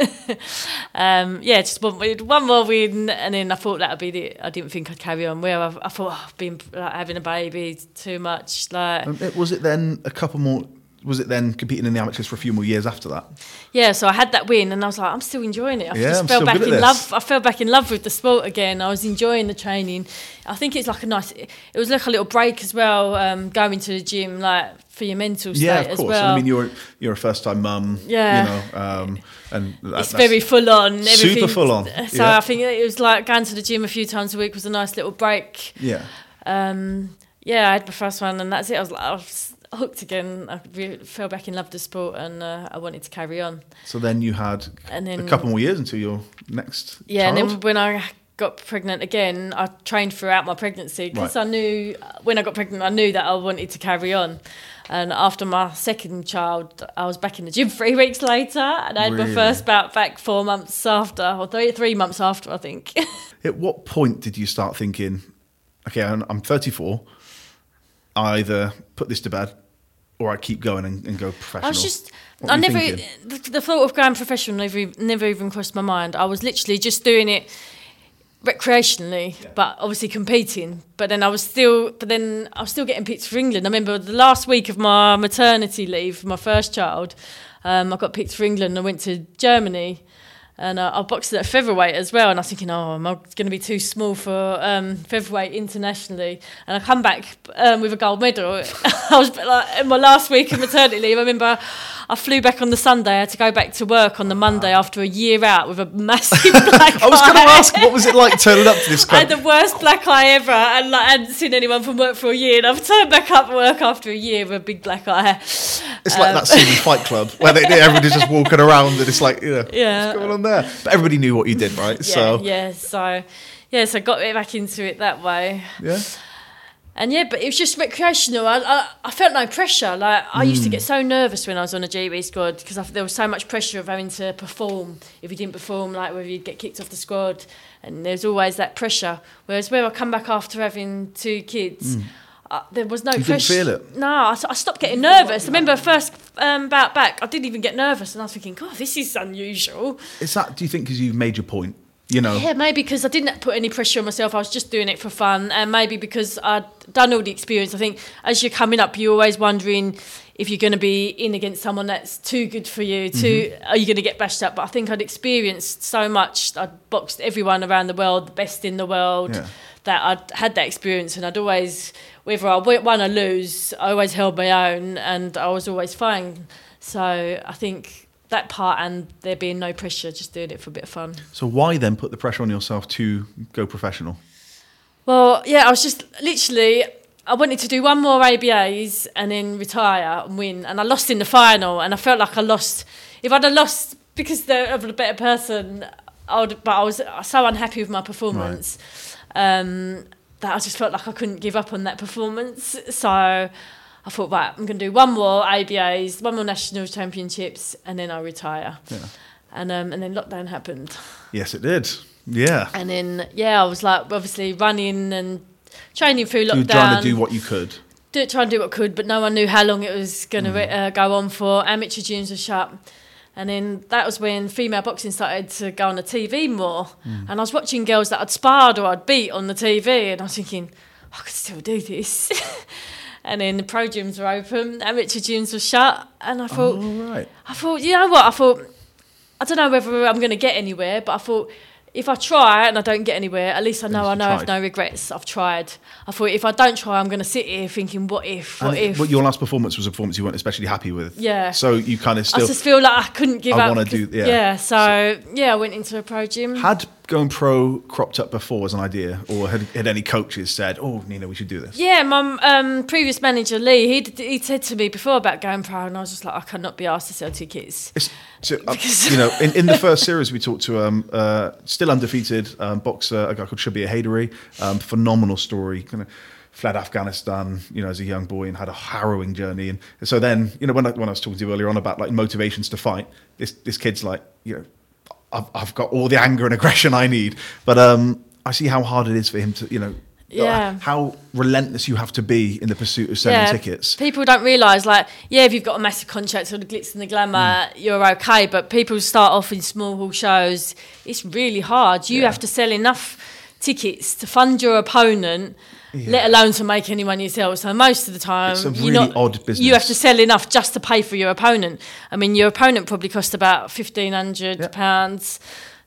um, yeah, just one, one more win, and then I thought that would be the. I didn't think I'd carry on. Where I, I thought oh, being like, having a baby too much. Like, Um, it- was it then a couple more... Was it then competing in the amateurs for a few more years after that? yeah, so I had that win, and I was like, I'm still enjoying it. I Yeah, just I'm fell still back good in at love. this. I fell back in love with the sport again. I was enjoying the training. I think it's like a nice. It was like a little break as well. Um, going to the gym, like for your mental state Yeah, of as course. well. I mean, you're you're a first time mum. Yeah. You know, um, and that, It's that's- very full on. Super everything. full on, So yeah. I think it was like going to the gym a few times a week was a nice little break. Yeah. um, yeah, I had my first one, and that's it. I was like, I was hooked again. I really fell back in love with the sport, and uh, I wanted to carry on. So then you had and then, a couple more years until your next yeah, child? and then when I got pregnant again, I trained throughout my pregnancy because Right. I knew when I got pregnant, I knew that I wanted to carry on. And after my second child, I was back in the gym three weeks later, and I had Really? my first bout back four months after, or three, three months after, I think. At what point did you start thinking, okay, I'm, I'm thirty-four, I either put this to bed or I keep going and, and go professional? I was just, What I were you never, thinking? the, the thought of going professional never, never even crossed my mind. I was literally just doing it recreationally, yeah. but obviously competing. But then I was still, but then I was still getting picked for England. I remember the last week of my maternity leave for my first child, um, I got picked for England. I went to Germany, and uh, I boxed at featherweight as well. And I was thinking, oh, am I going to be too small for um, featherweight internationally? And I come back um, with a gold medal. I was like, in my last week of maternity leave, I remember I flew back on the Sunday. I had to go back to work on the Monday after a year out with a massive black eye. I was going to ask, what was it like turning up to this I club? had the worst black eye ever, and like, I hadn't seen anyone from work for a year. And I've turned back up at work after a year with a big black eye. It's like that scene in Fight Club where they, everybody's just walking around and it's like, you know, Yeah. what's going on there? But everybody knew what you did, right? Yeah, so yeah. So, yeah. So I got back into it that way. yeah. And yeah, but it was just recreational. I I, I felt no pressure. Like I used to get so nervous when I was on a G B squad because there was so much pressure of having to perform. If you didn't perform, like whether you'd get kicked off the squad, and there's always that pressure. Whereas when I come back after having two kids, Mm. uh, there was no You didn't pressure. feel it? No, I, I stopped getting nervous. I remember first um, bout back, I didn't even get nervous, and I was thinking, God, this is unusual. Is that, do you think, because you've made your point? You know, Yeah, maybe because I didn't put any pressure on myself. I was just doing it for fun, and maybe because I'd done all the experience. I think as you're coming up, you're always wondering if you're going to be in against someone that's too good for you. Too, Mm-hmm. are you going to get bashed up? But I think I'd experienced so much. I'd boxed everyone around the world, the best in the world. Yeah. That I'd had that experience, and I'd always, whether I won or lose, I always held my own, and I was always fine. So I think that part, and there being no pressure, just doing it for a bit of fun. so why then put the pressure on yourself to go professional? Well, yeah, I was just literally, I wanted to do one more A B As and then retire and win. And I lost in the final, and I felt like I lost. If I'd have lost because they're a better person, I would, but I was so unhappy with my performance um, that I just felt like I couldn't give up on that performance. So I thought, right, I'm going to do one more A B As, one more national championships, and then I retire. Yeah. And um, and then lockdown happened. Yes, it did. Yeah. And then, yeah, I was like, obviously running and training through lockdown. You were trying to do what you could. Do, try and do what I could, but no one knew how long it was going to Mm. uh, go on for. Amateur gyms were shut. And then that was when female boxing started to go on the T V more. Mm. And I was watching girls that I'd sparred or I'd beat on the T V, and I was thinking, I could still do this. And then the pro gyms were open, amateur gyms were shut. And I thought, Oh, right. I thought, you know what? I thought, I don't know whether I'm going to get anywhere, but I thought, if I try and I don't get anywhere, at least I know least I you know I have tried. no regrets. I've tried. I thought if I don't try, I'm going to sit here thinking, what if, what And if? But your last performance was a performance you weren't especially happy with. Yeah. So you kind of I still just feel like I couldn't give I up. wanna do- 'cause- yeah. Yeah, so, yeah, I went into a pro gym. had going pro cropped up before as an idea, or had, had any coaches said, "Oh, Nina, we should do this"? Yeah, my um, previous manager, Lee, he he said to me before about going pro, and I was just like, I cannot be asked to sell tickets. It's, so, uh, you know, in, in the first series we talked to um, uh, still undefeated um, boxer, a guy called Shabir Haidery, um, phenomenal story, kind of fled Afghanistan, you know, as a young boy and had a harrowing journey. And so then, you know, when I, when I was talking to you earlier on about like motivations to fight, this this kid's like, you know, I've, I've got all the anger and aggression I need, but um, I see how hard it is for him to, you know, Yeah. how relentless you have to be in the pursuit of selling tickets. People don't realise, like, yeah, if you've got a massive contract or the glitz and the glamour, Mm. you're okay. But people start off in small hall shows. It's really hard. You Yeah. have to sell enough tickets to fund your opponent, Yeah. let alone to make any money yourself. So most of the time, It's a you're really not- odd business. You have to sell enough just to pay for your opponent. I mean, your opponent probably cost about fifteen hundred pounds.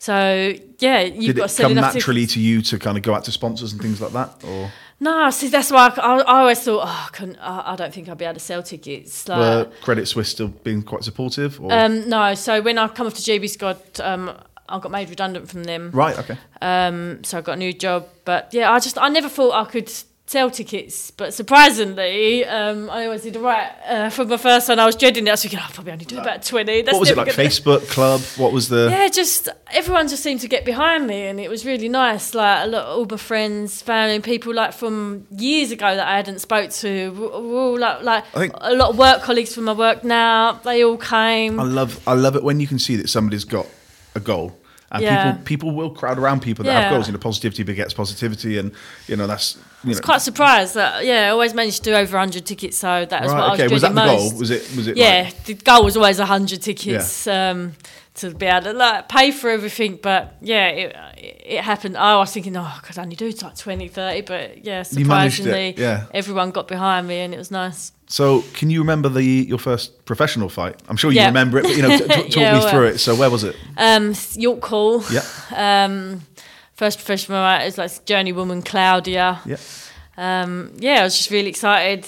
So yeah, you've Did got it to sell come enough naturally tickets. to you to kind of go out to sponsors and things like that, or No, see, that's why I, I, I always thought, oh, I, couldn't, I, I don't think I'd be able to sell tickets. Like, were Credit Suisse still being quite supportive? Or? Um, no, so when I come off to G B Squad, um, I got made redundant from them. Right. Okay. Um, so I got a new job. But yeah, I just I never thought I could sell tickets, but surprisingly, um, I always did right uh, for my first one. I was dreading it. I was thinking, oh, I'll probably only do about twenty. That's what was it like? gonna... Facebook club? What was the? Yeah, just everyone just seemed to get behind me, and it was really nice. Like a lot, all my friends, family, people like from years ago that I hadn't spoke to. Were all like, like I think a lot of work colleagues from my work now. They all came. I love, I love it when you can see that somebody's got a goal. And yeah. people people will crowd around people that yeah. have goals. You know, positivity begets positivity, and you know that's. You I was know. quite surprised that yeah, I always managed to do over one hundred tickets, so that was Right, what I was okay. dreading Was that the most. goal? Was it? Was it? Yeah, like... the goal was always one hundred tickets yeah. um, to be able to like, pay for everything. But yeah, it, it happened. I was thinking, oh, I could only do like twenty, thirty, but yeah, surprisingly, yeah. everyone got behind me, and it was nice. So, can you remember the your first professional fight? I'm sure you yeah. remember it, but you know, t- t- talk yeah, me well, through it. So, where was it? Um, York Hall. Yeah. Um, first professional fight was like journeywoman Claudia. Yeah. Um, yeah, I was just really excited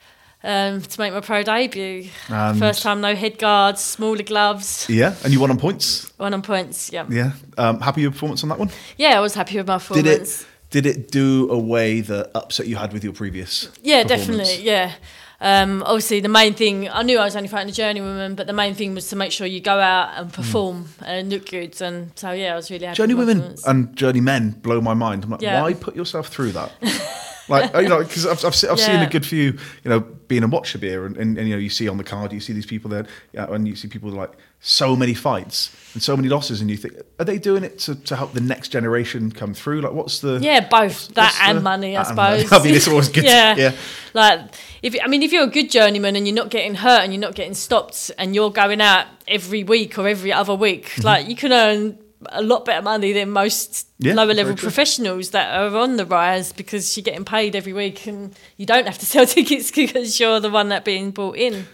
um, to make my pro debut. And first time, no head guards, smaller gloves. Yeah, and you won on points. Won on points. Yeah. Yeah. Um, happy with your performance on that one? Yeah, I was happy with my performance. Did it? Did it do away the upset you had with your previous? Yeah, definitely. Yeah. Um, obviously, the main thing, I knew I was only fighting a journeywoman, but the main thing was to make sure you go out and perform mm. and look good. And so, yeah, I was really happy. Journeywomen and journeymen blow my mind. I'm like, yeah. why put yourself through that? Like, you know, because I've, I've, I've yeah. seen a good few, you know, being a watcher beer, and, and, and, you know, you see on the card, you see these people there, yeah, and you see people like so many fights and so many losses, and you think, are they doing it to, to help the next generation come through? Like, what's the... Yeah, both. That and the, money, I suppose. Money. I mean, it's always good. yeah. yeah. Like, if I mean, if you're a good journeyman and you're not getting hurt and you're not getting stopped and you're going out every week or every other week, mm-hmm. like, you can earn a lot better money than most yeah, lower level professionals that are on the rise, because you're getting paid every week and you don't have to sell tickets because you're the one that's being brought in.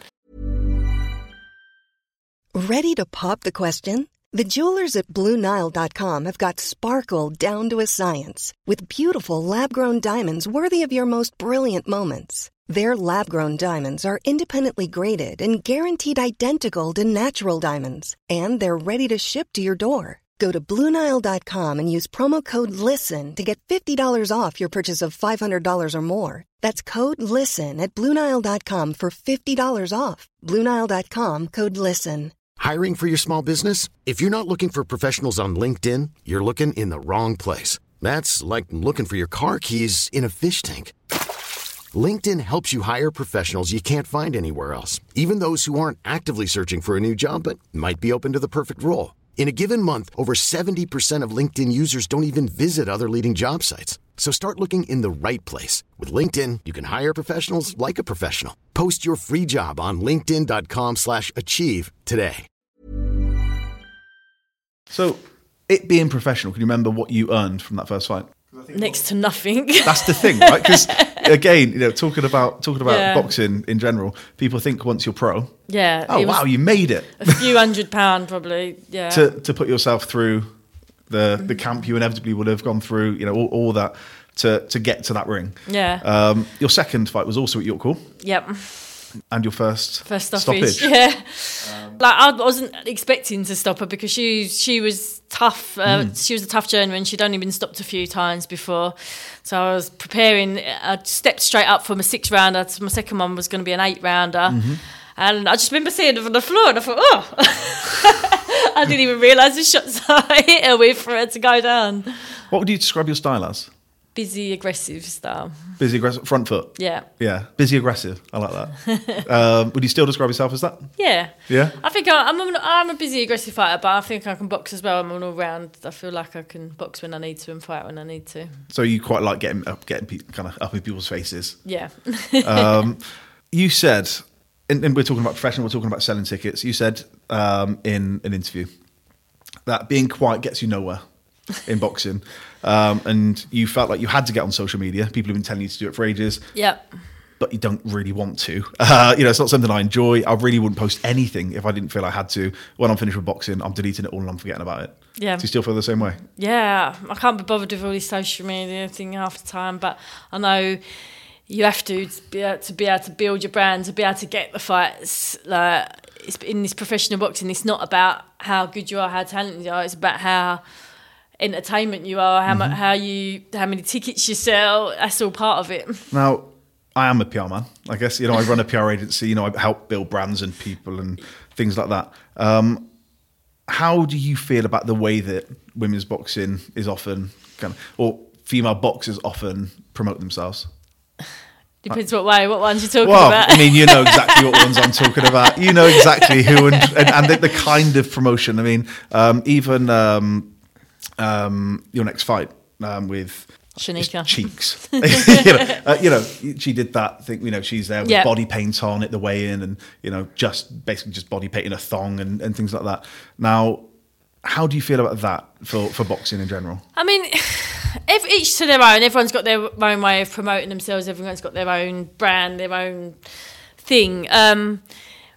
Ready to pop the question? The jewelers at Blue Nile dot com have got sparkle down to a science with beautiful lab-grown diamonds worthy of your most brilliant moments. Their lab-grown diamonds are independently graded and guaranteed identical to natural diamonds, and they're ready to ship to your door. Go to Blue Nile dot com and use promo code LISTEN to get fifty dollars off your purchase of five hundred dollars or more. That's code LISTEN at Blue Nile dot com for fifty dollars off. Blue Nile dot com, code LISTEN. Hiring for your small business? If you're not looking for professionals on LinkedIn, you're looking in the wrong place. That's like looking for your car keys in a fish tank. LinkedIn helps you hire professionals you can't find anywhere else, even those who aren't actively searching for a new job but might be open to the perfect role. In a given month, over seventy percent of LinkedIn users don't even visit other leading job sites. So start looking in the right place. With LinkedIn, you can hire professionals like a professional. Post your free job on linkedin dot com slash achieve today. So, it being professional, can you remember what you earned from that first fight? Next to nothing. That's the thing, right? Because again, you know, talking about talking about yeah. boxing in general, people think once you're pro, yeah, oh wow, you made it. A few hundred pound, probably, yeah. to to put yourself through the the camp you inevitably would have gone through, you know, all, all that to to get to that ring. Yeah. Um, your second fight was also at York Hall. Yep. And your first first stoppage. stoppage. Yeah. Um, like I wasn't expecting to stop her because she she was tough. Uh, mm. She was a tough journeyman. She'd only been stopped a few times before, so I was preparing. I stepped straight up for my six rounder. So my second one was going to be an eight rounder, mm-hmm. and I just remember seeing her on the floor, and I thought, oh, I didn't even realise the shots I hit her with for her to go down. What would you describe your style as? Busy, aggressive style. Busy, aggressive, front foot? Yeah. Yeah, busy, aggressive. I like that. um, would you still describe yourself as that? Yeah. Yeah? I think I, I'm, a, I'm a busy, aggressive fighter, but I think I can box as well. I'm an all-round. I feel like I can box when I need to and fight when I need to. So you quite like getting up, getting pe- kind of up in people's faces? Yeah. um, you said, and, and we're talking about professional, we're talking about selling tickets. You said um, in an interview that being quiet gets you nowhere in boxing. Um, and you felt like you had to get on social media. People have been telling you to do it for ages. Yep. But you don't really want to. Uh, you know, it's not something I enjoy. I really wouldn't post anything if I didn't feel I had to. When I'm finished with boxing, I'm deleting it all and I'm forgetting about it. Yeah. Do you still feel the same way? Yeah. I can't be bothered with all this social media thing half the time, but I know you have to to be able to, be able to build your brand, to be able to get the fights. Like, it's, in this professional boxing, it's not about how good you are, how talented you are. It's about how entertainment you are, how, mm-hmm. mu- how you, how many tickets you sell. That's all part of it. Now, I am a P R man. I guess, you know, I run a P R agency, you know, I help build brands and people and things like that. Um, how do you feel about the way that women's boxing is often kind of, or female boxers often promote themselves? Depends what way, what ones you're talking well, about. I mean, you know exactly what ones I'm talking about. You know exactly who and, and, and the, the kind of promotion. I mean, um, even um, um, your next fight um, with Shanika Cheeks. you, know, uh, you know, she did that thing. You know, she's there with yep. body paint on at the weigh-in, and you know, just basically just body painting a thong and, and things like that. Now, how do you feel about that for, for boxing in general? I mean, if each to their own. Everyone's got their own way of promoting themselves. Everyone's got their own brand, their own thing. Um,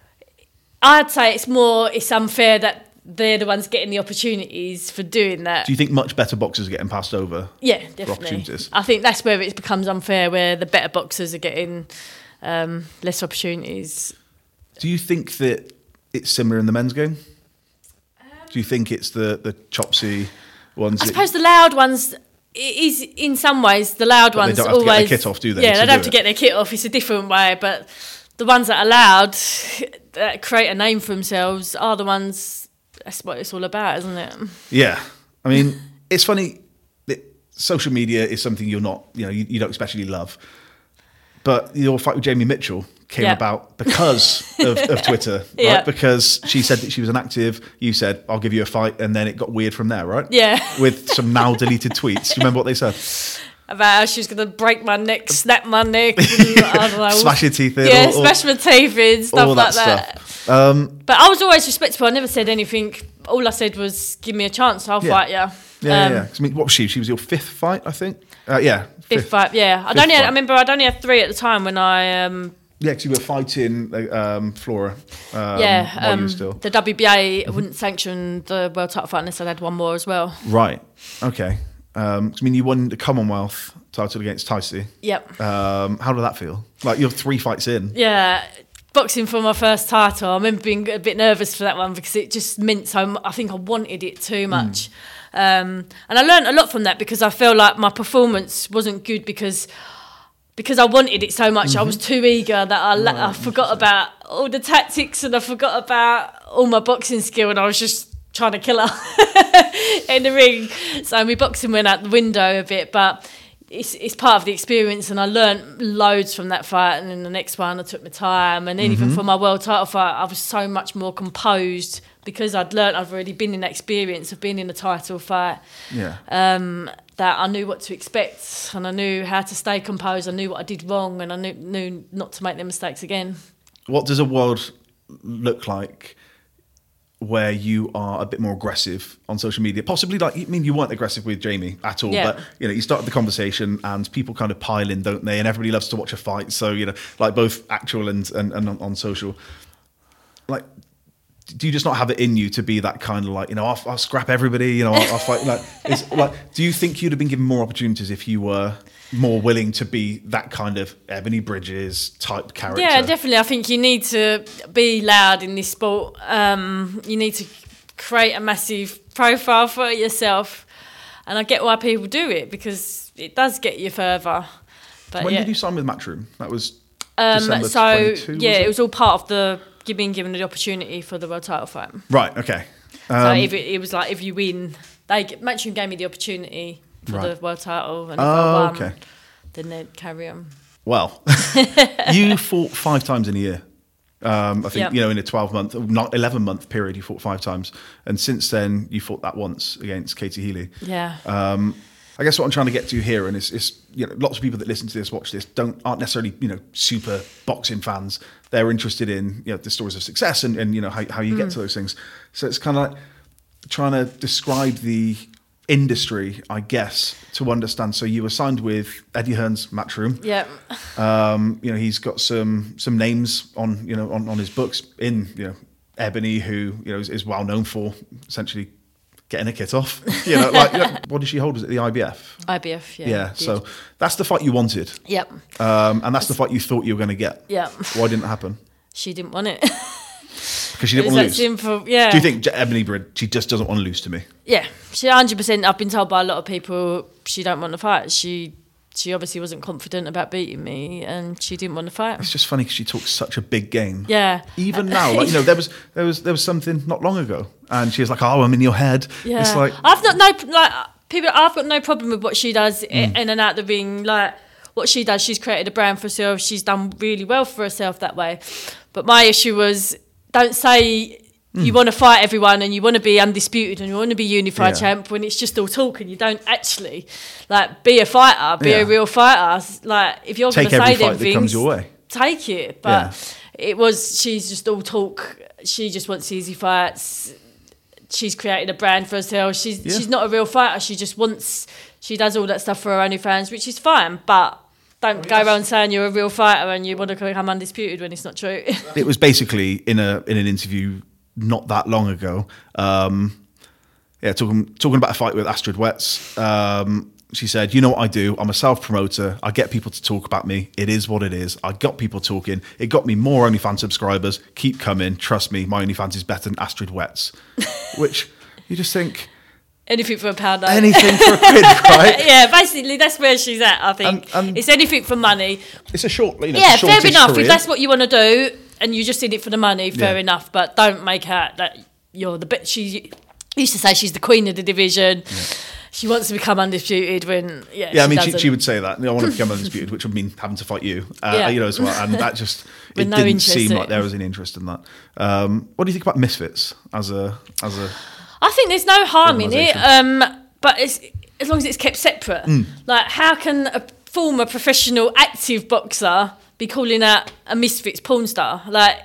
I'd say it's more, it's unfair that they're the ones getting the opportunities for doing that. Do you think much better boxers are getting passed over? Yeah, for definitely. opportunities? I think that's where it becomes unfair, where the better boxers are getting um, less opportunities. Do you think that it's similar in the men's game? Do you think it's the, the chopsy ones? I that, suppose the loud ones, it is in some ways, the loud but ones they don't have always... to get their kit off, do they? Yeah, they don't do have to it? get their kit off. It's a different way, but the ones that are loud, that create a name for themselves, are the ones... That's what it's all about, isn't it? Yeah. I mean, it's funny that social media is something you're not, you know, you, you don't especially love. But your fight with Jamie Mitchell came yeah. about because of, of Twitter, right? Yeah. Because she said that she was inactive. You said, I'll give you a fight. And then it got weird from there, right? Yeah. With some now deleted tweets. Do you remember what they said? About how she was going to break my neck, snap my neck, and, I don't know, smash your teeth in. Yeah, or, smash my teeth in, stuff all like that. that. Stuff. Um, but I was always respectful. I never said anything. All I said was, give me a chance, I'll yeah. fight you. Yeah, um, yeah, yeah. I mean, what was she? She was your fifth fight, I think? Uh, yeah. Fifth, fifth fight, yeah. I'd fifth only had, fight. I remember I'd only had three at the time when I... Um, Yeah, because you were fighting um, Flora. Um, yeah, while um, you were still. the W B A mm-hmm. wouldn't sanction the world title fight unless I'd had one more as well. Right. Okay. Um, I mean, you won the Commonwealth title against Ticey. Yep. Um, how did that feel? Like, you're three fights in. Yeah, boxing for my first title. I remember being a bit nervous for that one because it just meant so much. I think I wanted it too much. Mm. Um, and I learned a lot from that because I felt like my performance wasn't good because... Because I wanted it so much, mm-hmm. I was too eager that I, right, I forgot about all the tactics and I forgot about all my boxing skill, and I was just trying to kill her in the ring. So my boxing went out the window a bit, but it's it's part of the experience, and I learnt loads from that fight. And then the next one, I took my time, and then mm-hmm. even for my world title fight, I was so much more composed because I'd learnt, I've already been in that experience of being in a title fight. Yeah. Um, that I knew what to expect, and I knew how to stay composed. I knew what I did wrong, and I knew, knew not to make them mistakes again. What does a world look like where you are a bit more aggressive on social media? Possibly, like, I mean, you weren't aggressive with Jamie at all, yeah. but you know, you started the conversation, and people kind of pile in, don't they? And everybody loves to watch a fight, so you know, like both actual and and, and on, on social. Like, do you just not have it in you to be that kind of like, you know, I'll, I'll scrap everybody, you know, I'll, I'll fight. Like, it's like, do you think you'd have been given more opportunities if you were more willing to be that kind of Ebony Bridges type character? Yeah, definitely. I think you need to be loud in this sport. Um, you need to create a massive profile for yourself, and I get why people do it because it does get you further. But when yeah. did you sign with Matchroom? That was um, December so twenty-two, yeah, was it? it was all part of the being given the opportunity for the world title fight. Right. Okay. Um, so if it, it was like if you win, they Matchroom gave me the opportunity for right. the world title, and if oh, I won, okay. then they'd carry on. Well, you fought five times in a year. Um, I think yep. you know in a twelve month, not eleven month period, you fought five times, and since then you fought that once against Katie Healy. Yeah. Um, I guess what I'm trying to get to here, and it's, it's you know, lots of people that listen to this, watch this, don't aren't necessarily you know super boxing fans. They're interested in you know the stories of success and, and you know how how you mm. get to those things. So it's kind of like trying to describe the industry, I guess, to understand. So you were signed with Eddie Hearn's Matchroom. Yeah. Um, you know he's got some some names on you know on, on his books in you know Ebony, who you know is, is well known for essentially getting a kit off. You know, like you know, what did she hold? Was it the I B F? I B F, yeah. Yeah. So that's the fight you wanted. Yep. Um, and that's the fight you thought you were going to get. Yep. Why didn't it happen? She didn't want it. Because she didn't It's want to that lose. simple, yeah. Do you think Ebony Brid, she just doesn't want to lose to me? Yeah, she one hundred percent. I've been told by a lot of people she don't want to fight. She she obviously wasn't confident about beating me, and she didn't want to fight. It's just funny because she talks such a big game. Yeah. Even now, like you know, there was there was there was something not long ago, and she was like, "Oh, I'm in your head." Yeah. It's like I've not no like people. I've got no problem with what she does Mm. in and out the ring. Like what she does, she's created a brand for herself. She's done really well for herself that way. But my issue was, don't say you want to fight everyone and you want to be undisputed and you want to be unified Yeah. champ when it's just all talk and you don't actually like be a fighter, be Yeah. a real fighter. Like if you're going take to every say them fight that things, comes your way. take it. But it was she's just all talk. She just wants easy fights. She's created a brand for herself. She's Yeah. she's not a real fighter. She just wants. She does all that stuff for her OnlyFans, which is fine. But don't go around saying you're a real fighter and you want to become undisputed when it's not true. It was basically in a in an interview not that long ago. Um, yeah, talking talking about a fight with Astrid Wets. Um, she said, "You know what I do? I'm a self promoter. I get people to talk about me. It is what it is. I got people talking. It got me more OnlyFans subscribers. Keep coming. Trust me, my OnlyFans is better than Astrid Wets." Which you just think Anything for a pound. note. anything for a quid, right? Yeah, basically that's where she's at. I think And- and- it's anything for money. It's a short, you know, Yeah, it's a fair shortish enough. career. If that's what you want to do and you just did it for the money, fair Yeah. enough. But don't make out that you're the best. She used to say she's the queen of the division. She wants to become undisputed when yeah. Yeah, I mean, she, doesn't. she would say that. I want to become undisputed, which would mean having to fight you, uh, Yeah. you know, as well. And that just it With no didn't interest seem in like it. there was any interest in that. Um, what do you think about Misfits as a as a? I think there's no harm in it, Organisation. um, but it's, as long as it's kept separate. Mm. Like, how can a former professional active boxer be calling out a Misfits porn star? Like,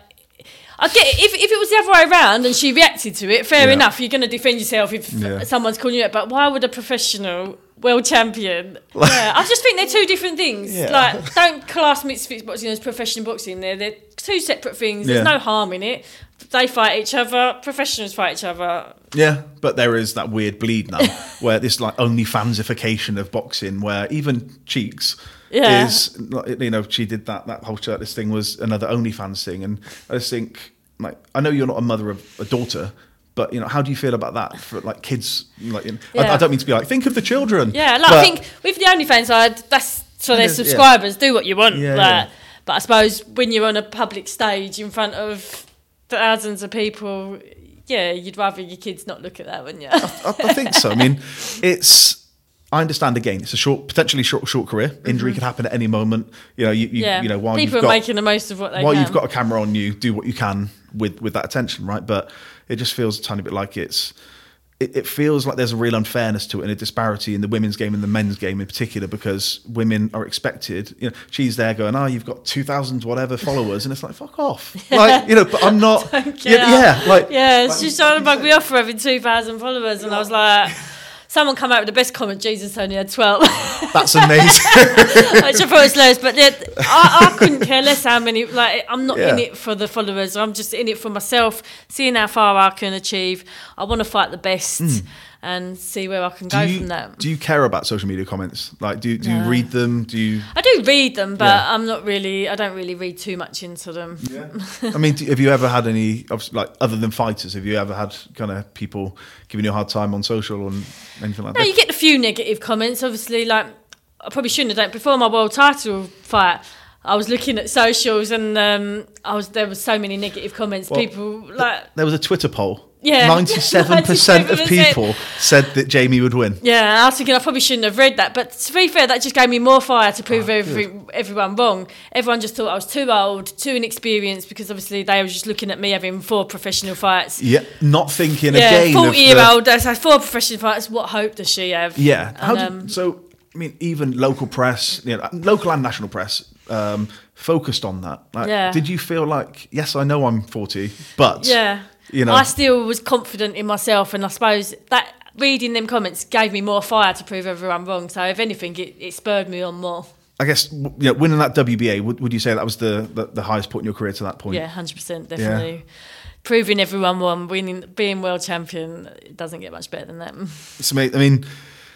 I get it. If, if it was the other way around and she reacted to it, fair Yeah. enough, you're going to defend yourself if Yeah. someone's calling you out. But why would a professional world champion? Yeah, I just think they're two different things. Yeah. Like, don't class Misfits boxing as professional boxing. They're, they're two separate things. There's Yeah. no harm in it. They fight each other. Professionals fight each other. Yeah, but there is that weird bleed now, where this like OnlyFansification of boxing, where even Cheeks Yeah. is, like, you know, she did that that whole shirtless thing was another OnlyFans thing, and I just think, like, I know you're not a mother of a daughter. But, you know, how do you feel about that for, like, kids? Like, I, Yeah. I don't mean to be like, think of the children. Yeah, like, but- I think with the OnlyFans side, that's for their Kind of, yeah. subscribers. Do what you want. Yeah, like, yeah. But I suppose when you're on a public stage in front of thousands of people, yeah, you'd rather your kids not look at that, wouldn't you? I, I think so. I mean, it's. I understand. Again, it's a short, potentially short, short career. Injury could happen at any moment. You know, you, you, Mm-hmm. yeah, you know, while people you've are got, making the most of what they while can. you've got a camera on you, do what you can with with that attention, right? But it just feels a tiny bit like it's. It, it feels like there's a real unfairness to it and a disparity in the women's game and the men's game in particular, because women are expected. You know, she's there going, "Oh, you've got two thousand whatever followers," and it's like, "Fuck off!" Like, you know, but I'm not. Don't Yeah, care. yeah, like yeah, she's trying to bug me off for having two thousand followers, and I was like, someone come out with the best comment, Jesus only had twelve. that's amazing. Which I thought was loads, but yeah, I, I couldn't care less how many. Like, I'm not Yeah. in it for the followers. I'm just in it for myself, seeing how far I can achieve. I want to fight the best and see where I can go do you, from that. Do you care about social media comments? Like, do do you No. read them? Do you? I do read them, but Yeah. I'm not really. I don't really read too much into them. I mean, do, have you ever had any, obviously, like, other than fighters? Have you ever had kind of people giving you a hard time on social and anything like No, that? you get a few negative comments. Obviously, like I probably shouldn't have done it before my world title fight. I was looking at socials and um, I was there was so many negative comments. Well, People like. There was a Twitter poll. Yeah. ninety-seven percent of ninety-seven percent. people said that Jamie would win. Yeah, I was thinking I probably shouldn't have read that. But to be fair, that just gave me more fire to prove Oh, every, everyone wrong. Everyone just thought I was too old, too inexperienced, because obviously they were just looking at me having four professional fights. Yeah, not thinking Yeah, again. of the- forty-year-old, that's like four professional fights. What hope does she have? Yeah. How And, do, um, so, I mean, even local press, you know, local and national press, um, focused on that. Like, Yeah. Did you feel like, yes, I know I'm forty, but Yeah. you know, I still was confident in myself, and I suppose that reading them comments gave me more fire to prove everyone wrong. So if anything, it, it spurred me on more. I guess, you know, winning that W B A, would, would you say that was the, the, the highest point in your career to that point? Yeah, one hundred percent, definitely. Proving everyone wrong, winning, being world champion, it doesn't get much better than that. It's amazing. I mean,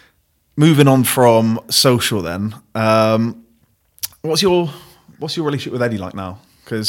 moving on from social then, um, what's your what's your relationship with Eddie like now? Because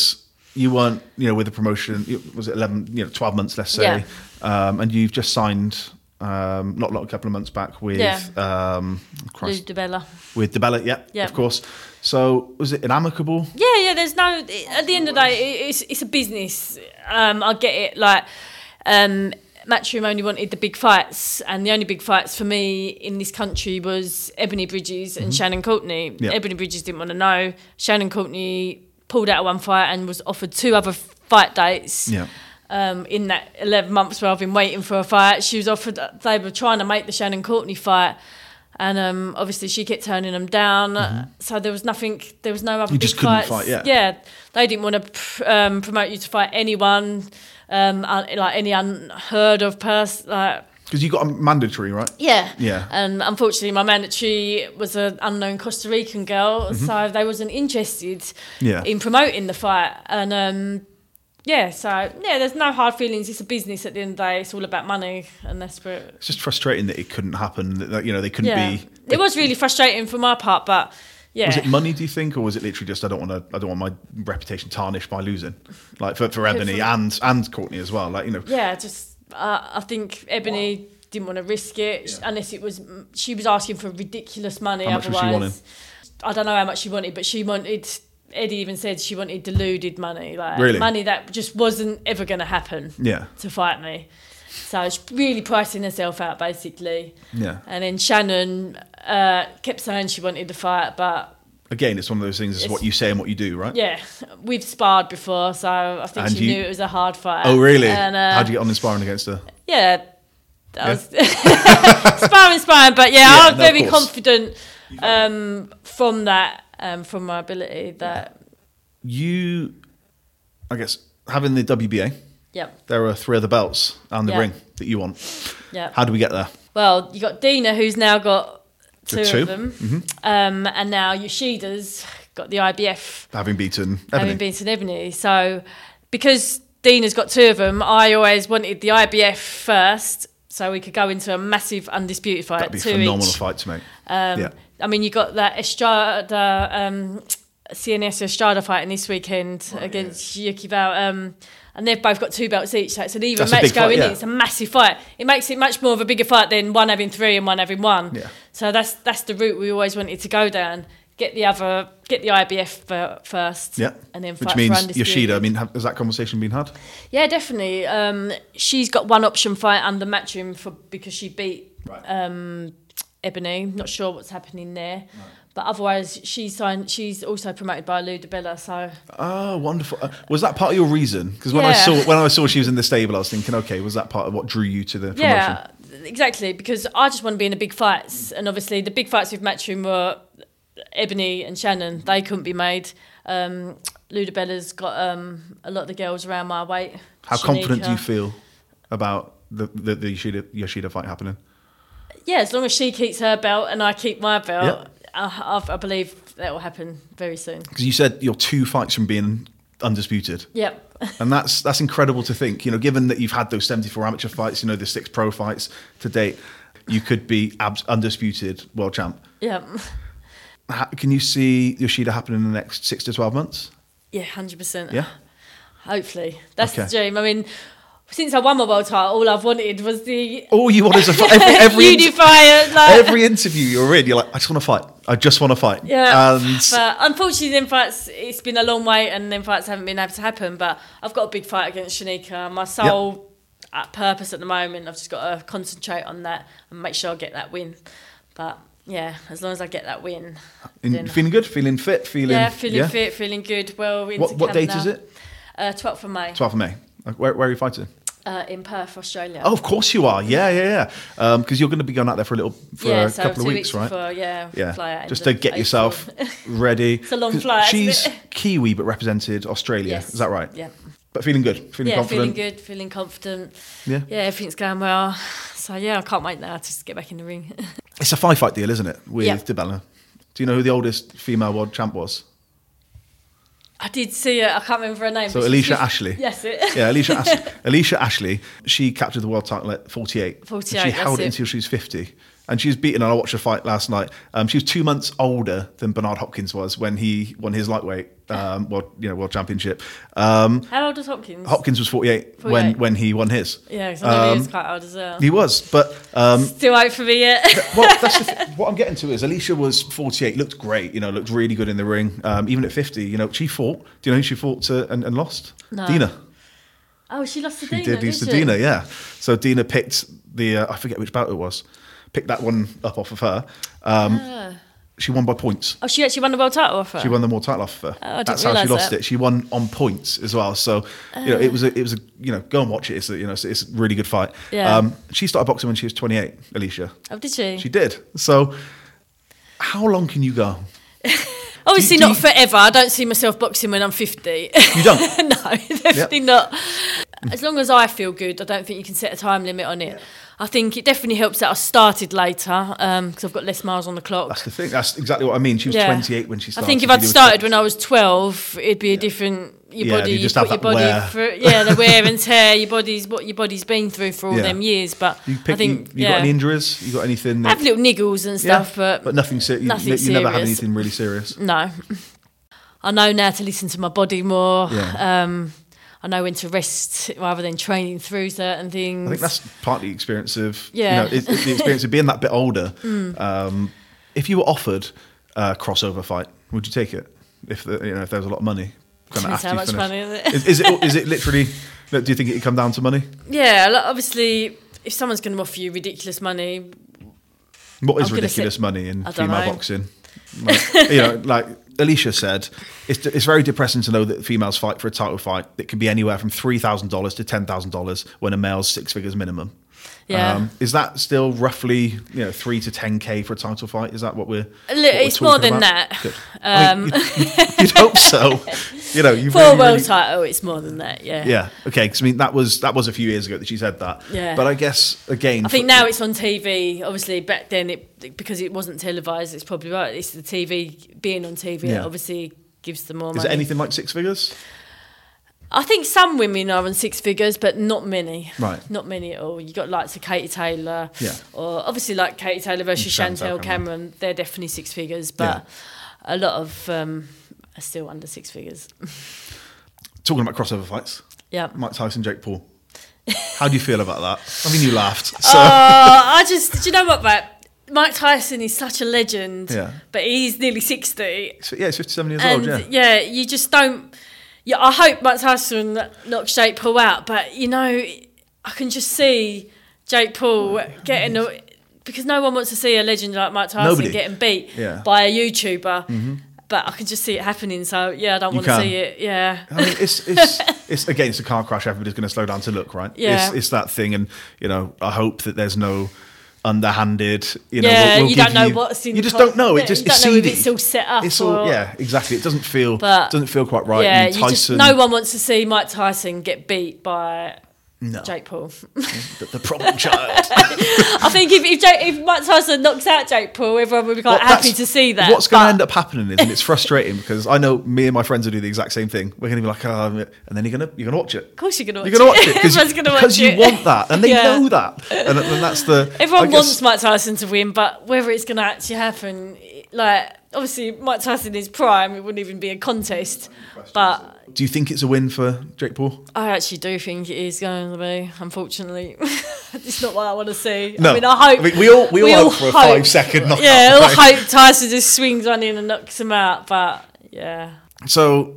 you weren't, you know, with the promotion, was it eleven, you know, twelve months, let's say, Yeah. um, and you've just signed, um, not, not a couple of months back with, Yeah. um, Lou Christ, DeBella. with DeBella, yeah, Yeah. of course. So was it an amicable? Yeah, yeah. There's no. At the end of the day, it- it's it's a business. Um, I get it. Like, um, Matchroom only wanted the big fights, and the only big fights for me in this country was Ebony Bridges and Shannon Courtney. Yeah. Ebony Bridges didn't want to know. Shannon Courtney pulled out of one fight and was offered two other fight dates. Yeah. Um, in that eleven months where I've been waiting for a fight, she was offered. They were trying to make the Shannon Courtney fight. And um, obviously she kept turning them down. Mm-hmm. So there was nothing, there was no other You big just couldn't fights. fight, yeah. Yeah, they didn't want to pr- um, promote you to fight anyone, um, un- like any unheard of person. Like, Because you got a mandatory, right? yeah. Yeah. And unfortunately my mandatory was an unknown Costa Rican girl, so they wasn't interested Mm-hmm. Yeah. in promoting the fight. And um, yeah, so yeah, there's no hard feelings. It's a business at the end of the day. It's all about money, and that's where It's just frustrating that it couldn't happen, that, you know, they couldn't yeah. be... It was really frustrating for my part, but yeah. Was it money, do you think, or was it literally just I don't want to? I don't want my reputation tarnished by losing, like for, for Ebony and and Courtney as well. Like, you know, Yeah, just uh, I think Ebony didn't want to risk it Yeah. unless it was. She was asking for ridiculous money. How much was otherwise, she wanting? I don't know how much she wanted, but she wanted. Eddie even said she wanted deluded money, like Really? money that just wasn't ever going to happen. Yeah. To fight me, so she's really pricing herself out basically. Yeah. And then Shannon uh, kept saying she wanted to fight, but. Again, it's one of those things. It's, It's- what you say and what you do, right? Yeah, we've sparred before, so I think And she you- knew it was a hard fight. Oh, really? And, uh, How'd you get on in sparring against her? Yeah, I was sparring, sparring, but yeah, Yeah, I was no, of very course. confident um, from that, um, from my ability. That You, I guess, having the W B A, yeah, there are three other belts and the Yeah. ring that you want. yeah. How do we get there? Well, you got Dina, who's now got two, The two? of them, um, and now Yoshida's got the I B F. Having beaten Ebony. Having beaten Ebony. So because Dina's got two of them, I always wanted the I B F first, so we could go into a massive undisputed fight. That'd be a two phenomenal each. fight to make. Um, yeah. I mean, you got that Estrada, um, C N S Estrada fighting this weekend against Yuki Val, um, and they've both got two belts each. So it's an even That's a match big fight, going yeah. in. It's a massive fight. It makes it much more of a bigger fight than one having three and one having one. Yeah. So that's that's the route we always wanted to go down. Get the other, get the I B F fir- first, Yeah. and then Which fight for means undisputed. Yoshida. I mean, have, has that conversation been had? Yeah, definitely. Um, she's got one option fight under Matchroom for because she beat Right. um, Ebony. Not sure what's happening there, but otherwise she's signed. She's also promoted by Lou DeBella. So Oh, wonderful. Uh, was that part of your reason? Because when I Yeah. saw when I saw she was in the stable, I was thinking, okay, was that part of what drew you to the promotion? yeah, exactly. Because I just want to be in the big fights, and obviously the big fights with Matchroom were Ebony and Shannon. They couldn't be made. Um, Lou DeBella's got um, a lot of the girls around my weight. How confident do you Shanika. feel about the the, the Yoshida, Yoshida fight happening? Yeah, as long as she keeps her belt and I keep my belt, Yep. I, I, I believe that will happen very soon. Because you said you're two fights from being undisputed. Yep. And that's that's incredible to think. You know, given that you've had those seventy-four amateur fights, you know, the six pro fights to date, you could be abs- undisputed world champ. Yep. How, can you see Yoshida happening in the next six to twelve months? Yeah, one hundred percent. Yeah. Hopefully. That's Okay. the dream. I mean, since I won my world title, all I've wanted was the All you want is a fight. Every, every, inter- unifier. Like, every interview you're in, you're like, I just want to fight. I just want to fight. yeah. And But unfortunately, them fights, it's been a long wait and them fights haven't been able to happen. But I've got a big fight against Shanika. My sole at purpose at the moment, I've just got to concentrate on that and make sure I get that win. But yeah, as long as I get that win. in, then- feeling good, feeling fit, feeling Yeah, feeling fit, feeling good. Well, into What, what camp date now. is it? Uh, twelfth of May, twelfth of May. Where, where are you fighting? uh, in Perth, Australia. Oh, of course you are. Yeah, yeah, yeah. Because you're going to be going out there for a little, for yeah, a so couple two of weeks, right? Before, yeah, Yeah, fly out just end to of get April. yourself ready. It's a long 'Cause flight, isn't She's it? Kiwi, but represented Australia. Yes. Is that right? Yeah. But feeling good, feeling Yeah, confident. feeling good, feeling confident. Yeah. Yeah, everything's going well. So yeah, I can't wait now to just get back in the ring. It's a five-fight deal, isn't it? With Yeah. DeBella. Do you know who the oldest female world champ was? I did see it. I can't remember her name. So but she's Alicia just- Ashley. Yes, it. Yeah, Alicia Ashley. Alicia Ashley. She captured the world title at forty-eight. forty-eight, She that's held it it. until she was fifty. And she was beaten, and I watched her fight last night. Um, she was two months older than Bernard Hopkins was when he won his lightweight um, world, you know, world championship. Um, How old was Hopkins? Hopkins was forty-eight, forty-eight. when when he won his. Yeah, because I know he Um, was quite old as well. He was, but um, Still out for me yet. well, that's the th- what I'm getting to is Alicia was forty-eight, looked great, you know, looked really good in the ring. Um, even at fifty, you know, she fought. Do you know who she fought to and, and lost? No. Dina. Oh, she lost to She Dina, did lose to did she? Dina, yeah. So Dina picked the, uh, I forget which bout it was, picked that one up off of her. Um, Ah. She won by points. Oh, she actually won the world title off her? She won the more title off of her. Oh, I didn't That's how she realise lost that. it. She won on points as well. So, you know, it was a, it was a, you know, go and watch it. It's a, you know, it's, it's a really good fight. Yeah. Um, she started boxing when she was twenty-eight, Alicia. Oh, did she? She did. So, how long can you go? Obviously Do you- not do you- forever. I don't see myself boxing when I'm fifty. You don't? No, definitely not. As long as I feel good, I don't think you can set a time limit on it. I think it definitely helps that I started later because I've got less miles on the clock. That's the thing. That's exactly what I mean. She was Yeah. twenty-eight when she I started. think if to I'd do started it. when I was twelve, it'd be a different. Your Yeah, body, you you, just put have your that body wear. through. Yeah, the wear and tear. Your body's what your body's been through for all Yeah. them years. But You, pick, I think you, you yeah, got any injuries? You got anything? I have little niggles and stuff, but but nothing. Ser- you, nothing you never had serious. anything really serious. no. I know now to listen to my body more. Yeah. Um, I know when to rest rather than training through certain things. I think that's partly the experience of Yeah. you know, it, it- the experience of being that bit older. Um, if you were offered a crossover fight, would you take it? If the, you know if there was a lot of money, kind of Depends after how you much finish? money is it? Is, is it is it literally? Do you think it would come down to money? Yeah, like, obviously, if someone's going to offer you ridiculous money, What is I'm gonna ridiculous say- money in I don't female know. boxing? Like, you know, like Alicia said, it's it's very depressing to know that females fight for a title fight that can be anywhere from three thousand dollars to ten thousand dollars when a male's six figures minimum. Yeah. Um, is that still roughly you know three to ten k for a title fight? Is that what we're? A li- what we're it's more talking than about? that. Good. I mean, Um, you'd, you'd hope so. You know, you for really, a world really- title, it's more than that. Yeah. Yeah. Okay. Because I mean, that was that was a few years ago that she said that. Yeah. But I guess again, I think for- now it's on T V. Obviously, back then it because it wasn't televised. It's probably right. It's the T V being on T V. Yeah. That obviously gives them more Is money. it anything like six figures? I think some women are on six figures, but not many. Right. Not many at all. You got likes of Katie Taylor. Yeah. Or obviously like Katie Taylor versus Chantel Chantel Cameron. Cameron. They're definitely six figures, but a lot of um, are still under six figures. Talking about crossover fights. Yeah. Mike Tyson, Jake Paul. How do you feel about that? I mean, you laughed. So Oh, I just, do you know what, mate? Mike Tyson is such a legend, Yeah. but he's nearly sixty. yeah, he's fifty-seven years And old. Yeah. yeah, you just don't. Yeah, I hope Mike Tyson knocks Jake Paul out, but you know, I can just see Jake Paul getting a, because no one wants to see a legend like Mike Tyson Nobody. getting beat Yeah. by a YouTuber. But I can just see it happening. So yeah, I don't You want to can. see it. Yeah. I mean, it's it's it's again, it's a car crash. Everybody's going to slow down to look, right? Yeah. It's, it's that thing, and you know, I hope that there's no underhanded. You know, Yeah, we'll, we'll you give don't know you, what's in You the just con- don't know. yeah, It just you it's don't know if seedy. it's all set up It's all or- yeah, exactly. It doesn't feel But- doesn't feel quite right. Yeah, I mean, you just, Tyson, no one wants to see Mike Tyson get beat by no, Jake Paul. the, the problem child. I think if if, Jake, if Mike Tyson knocks out Jake Paul, everyone would be quite Well, happy that's- to see that. What's going to but- end up happening is, and it's frustrating because I know me and my friends will do the exact same thing. We're going to be like, oh, and then you're going to you're going to watch it. Of course, you're going to watch You're going to watch it. it because Everyone's going to watch because you it. want that, and they Yeah. know that, and, and that's the. Everyone I guess- wants Mike Tyson to win, but whether it's going to actually happen, like obviously Mike Tyson is prime, it wouldn't even be a contest. But Do you think it's a win for Jake Paul? I actually do think it is going to be. Unfortunately, it's not what I want to see. No. I mean, I hope I mean, we all- we all hope for a five-second knockout, Yeah, right? I hope Tyson just swings one in and knocks him out. But yeah, So,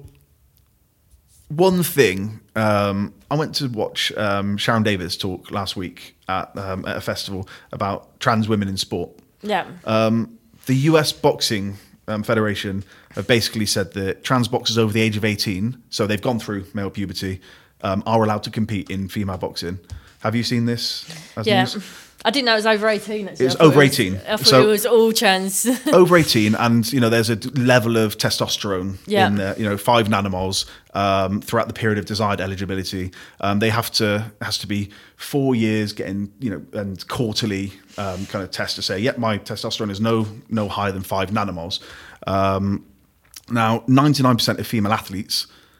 one thing, um, I went to watch um, Sharon Davis talk last week at, um, at a festival about trans women in sport. yeah, Um, the U S Boxing um, Federation have basically said that trans boxers over the age of eighteen, so they've gone through male puberty, um, are allowed to compete in female boxing. Have you seen this? As yeah. news? I didn't know it was over eighteen. Actually, It was I thought over eighteen. I thought So- it was all trans. Over eighteen, and you know there's a d- level of testosterone Yeah. in uh, you know five nanomoles um, throughout the period of desired eligibility. Um, they have to it has to be four years getting you know and quarterly um, kind of test to say, yep, my testosterone is no no higher than five nanomoles. Um, now, ninety-nine percent of female athletes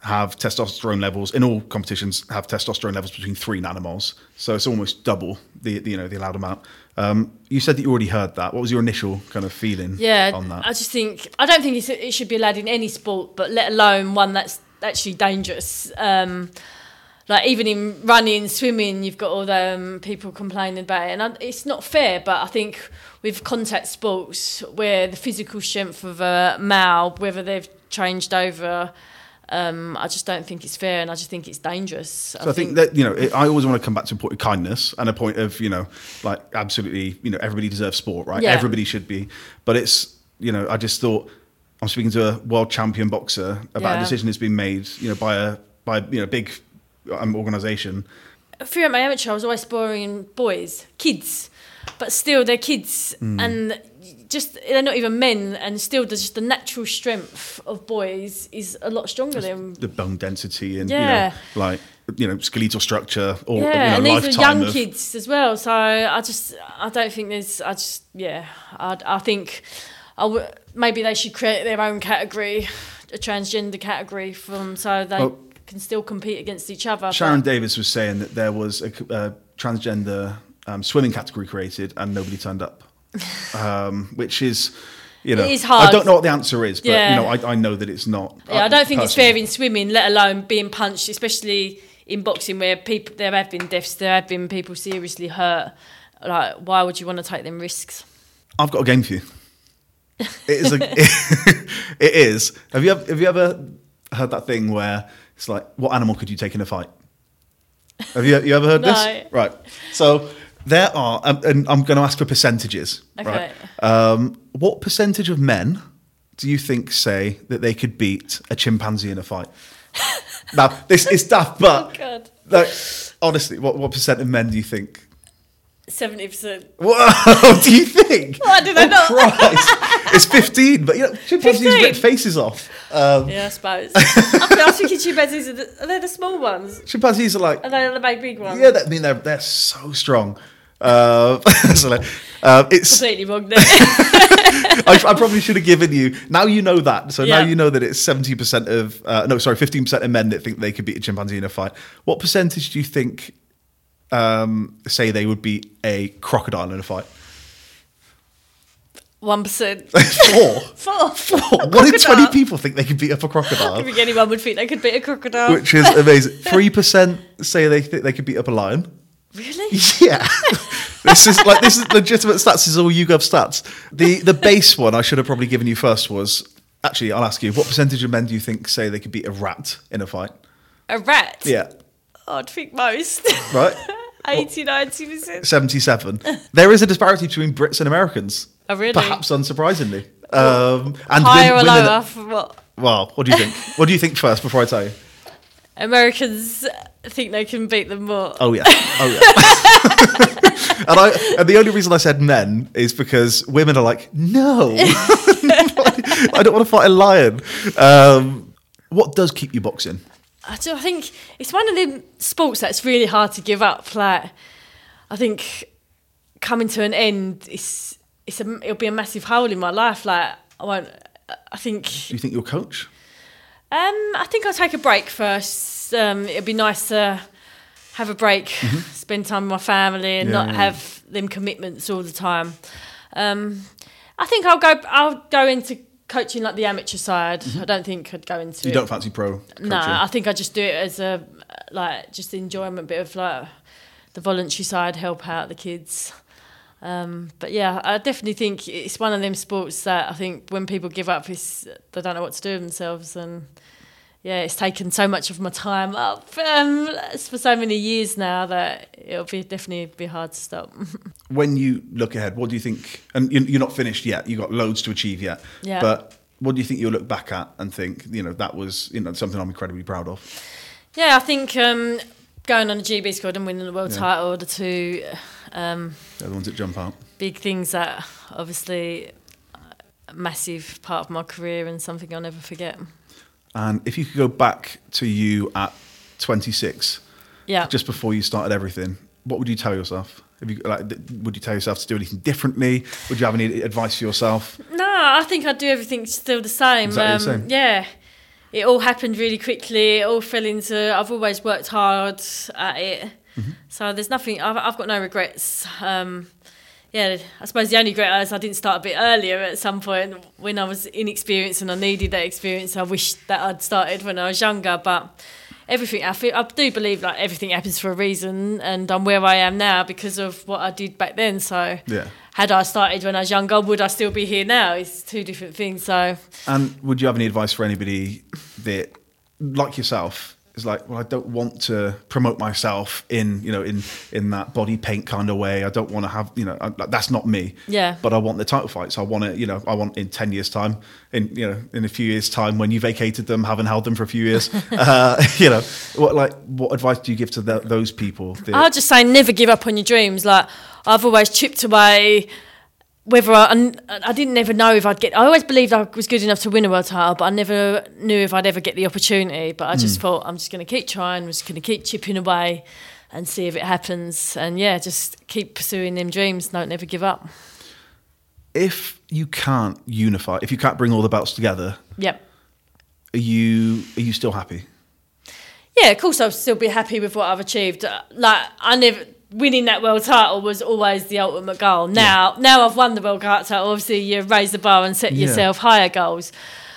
have testosterone levels in all competitions have testosterone levels between three nanomoles. So it's almost double the, the you know the allowed amount. Um, you said that you already heard that. What was your initial kind of feeling yeah, on that? I just think I don't think it's, it should be allowed in any sport, but let alone one that's actually dangerous. Um, like even in running, swimming, you've got all the um, people complaining about it, and I, it's not fair. But I think with contact sports, where the physical strength of a male, whether they've changed over. Um, I just don't think it's fair, and I just think it's dangerous. So I, I think, think that, you know, it, I always want to come back to a point of kindness and a point of, you know, like absolutely, you know, everybody deserves sport, right? Yeah. Everybody should be. But it's, you know, I just thought I'm speaking to a world champion boxer about yeah. a decision that's been made, you know, by a, by, you know, big um, organisation. Throughout my amateur, I was always sparring boys, kids, but still they're kids. Mm. And just they're not even men, and still there's just the natural strength of boys is a lot stronger Just than the bone density and yeah. you know, like you know skeletal structure or yeah, you know, and these are lifetime young of... kids as well. So I just I don't think there's I just yeah I I think I w- maybe they should create their own category, a transgender category from so they well, can still compete against each other. Sharon but, Davis was saying that there was a, a transgender um, swimming category created and nobody turned up. Um, which is, you know, it is hard. I don't know what the answer is, but yeah. you know, I, I know that it's not. Yeah, I don't think personally. it's fair in swimming, let alone being punched, especially in boxing where people there have been deaths, there have been people seriously hurt. Like, why would you want to take them risks? I've got a game for you. It is. A, it is. Have you ever, have you ever heard that thing where it's like, what animal could you take in a fight? Have you you ever heard no. this? Right. So. There are, um, and I'm going to ask for percentages. Okay. Right? Um, what percentage of men do you think say that they could beat a chimpanzee in a fight? Now, this is daft, but oh God. Like, honestly, what, what percent of men do you think? seventy percent. Whoa, do you think? Why did I oh, not? Christ. It's fifteen, but you know, chimpanzees fifteen? rip faces off. Um, yeah, I suppose. I was thinking chimpanzees are, the, are they the small ones? Chimpanzees are like... Are they the big, big ones? Yeah, I mean, they're, they're so strong. Uh, so like, uh, it's completely wrong there. I, I probably should have given you. Now you know that. So yeah. now you know that it's seventy percent of uh, no, sorry, fifteen percent of men that think they could beat a chimpanzee in a fight. What percentage do you think um, say they would beat a crocodile in a fight? One percent. Four. Four. Four. One in twenty people think they could beat up a crocodile. I think anyone would think they could beat a crocodile. Which is amazing. Three percent say they think they could beat up a lion. Really? Yeah. This is like this is legitimate stats. This is all YouGov stats. The the base one I should have probably given you first was actually I'll ask you, what percentage of men do you think say they could beat a rat in a fight? A rat? Yeah. Oh, I'd think most. Right. eighty, ninety percent. seventy-seven. There is a disparity between Brits and Americans. Oh, really? Perhaps unsurprisingly. Um, and higher win, or women, lower? For what? Well, what do you think? What do you think first before I tell you? Americans think they can beat them more. Oh yeah, oh yeah. and I and the only reason I said men is because women are like, no, I don't want to fight a lion. Um, what does keep you boxing? I, do, I think it's one of the sports that's really hard to give up. Like, I think coming to an end, it's it's a, it'll be a massive hole in my life. Like, I won't. I think. Do you think you'll coach? Um, I think I'll take a break first. Um, it'd be nice to have a break, mm-hmm. spend time with my family, and yeah, not yeah. have them commitments all the time. Um, I think I'll go. I'll go into coaching like the amateur side. Mm-hmm. I don't think I'd go into. You it. don't fancy pro? Coaching? No, I think I just do it as a like just enjoyment, bit of like the voluntary side, help out the kids. Um, but yeah, I definitely think it's one of them sports that I think when people give up, it's, they don't know what to do with themselves. And yeah, it's taken so much of my time up um, for so many years now that it'll be definitely be hard to stop. When you look ahead, what do you think? And you're not finished yet. You've got loads to achieve yet. Yeah. But what do you think you'll look back at and think, you know, that was, you know, something I'm incredibly proud of? Yeah, I think um, going on the G B squad and winning the world yeah. title are the two. Um, They're the ones that jump out. Big things that obviously a massive part of my career and something I'll never forget. And if you could go back to you at twenty-six, yeah, just before you started everything, what would you tell yourself? Have you, like, would you tell yourself to do anything differently? Would you have any advice for yourself? No, I think I'd do everything still the same. Exactly um, the same. Yeah. it all happened really quickly. It all fell into. I've always worked hard at it, mm-hmm. so there's nothing. I've, I've got no regrets. Um, yeah, I suppose the only regret is I didn't start a bit earlier at some point when I was inexperienced and I needed that experience. I wish that I'd started when I was younger, but everything I feel, I do believe like everything happens for a reason, and I'm where I am now because of what I did back then. So yeah. Had I started when I was younger, would I still be here now? It's two different things. So, and would you have any advice for anybody that, like yourself, is like, well, I don't want to promote myself in, you know, in in that body paint kind of way. I don't want to have, you know, I, that's not me. Yeah. But I want the title fights. I want to, you know, I want in ten years' time, in you know, in a few years' time when you vacated them, haven't held them for a few years. uh, you know, what like what advice do you give to the, those people? That, I'll just say never give up on your dreams. Like I've always chipped away. Whether I, I didn't never know if I'd get. I always believed I was good enough to win a world title, but I never knew if I'd ever get the opportunity. But I just mm. thought I'm just going to keep trying, I'm just going to keep chipping away, and see if it happens. And yeah, just keep pursuing them dreams. Don't never give up. If you can't unify, if you can't bring all the belts together, yep. Are you are you still happy? Yeah, of course I'll still be happy with what I've achieved. Like I never. Winning that world title was always the ultimate goal. Now, yeah. now I've won the world title. Obviously, you raise the bar and set yeah. yourself higher goals.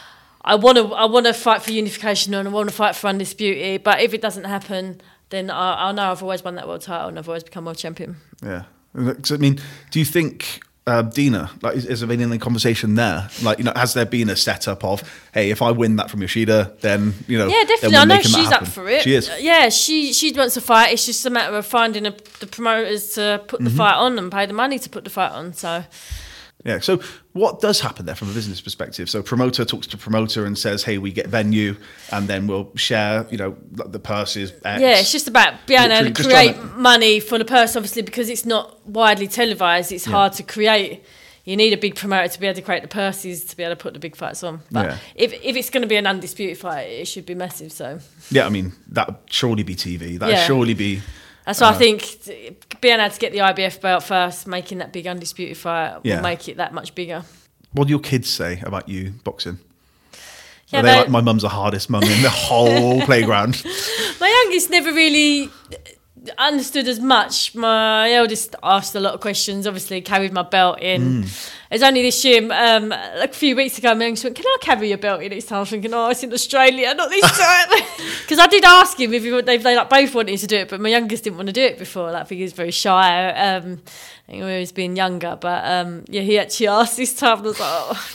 I want to, I want to fight for unification and I want to fight for undisputed. But if it doesn't happen, then I, I know I've always won that world title and I've always become world champion. Yeah. So, I mean, do you think uh, Dina, like, is, is there been any conversation there? Like, you know, has there been a setup of, hey, if I win that from Yoshida, then you know, yeah, definitely. I know she's up for it. She is. Yeah, she she wants to fight. It's just a matter of finding a, the promoters to put the mm-hmm. fight on and pay the money to put the fight on. So. Yeah. So what does happen there from a business perspective? So promoter talks to promoter and says, "Hey, we get venue, and then we'll share, you know, the purses." X. Yeah, it's just about being able to create to... money for the purse, obviously, because it's not widely televised. It's yeah. hard to create. You need a big promoter to be able to create the purses to be able to put the big fights on. But yeah. if if it's going to be an undisputed fight, it should be massive. So yeah, I mean that would surely be T V. That would yeah. surely be. That's why uh, I think being able to get the I B F belt first, making that big undisputed fight, yeah. will make it that much bigger. What do your kids say about you boxing? Yeah, Are they like, my mum's the hardest mum in the whole playground? My youngest never really understood as much. My eldest asked a lot of questions, obviously carried my belt in. Mm. It's only this year, um, like a few weeks ago, my youngest went, "Can I carry your belt in?" This time I was thinking, oh, it's in Australia, not this time. Because I did ask him if, he, if they like, both wanted to do it, but my youngest didn't want to do it before. Like, I think he was very shy. Um, I think he was being younger, but um, yeah, he actually asked this time, and I was like, oh,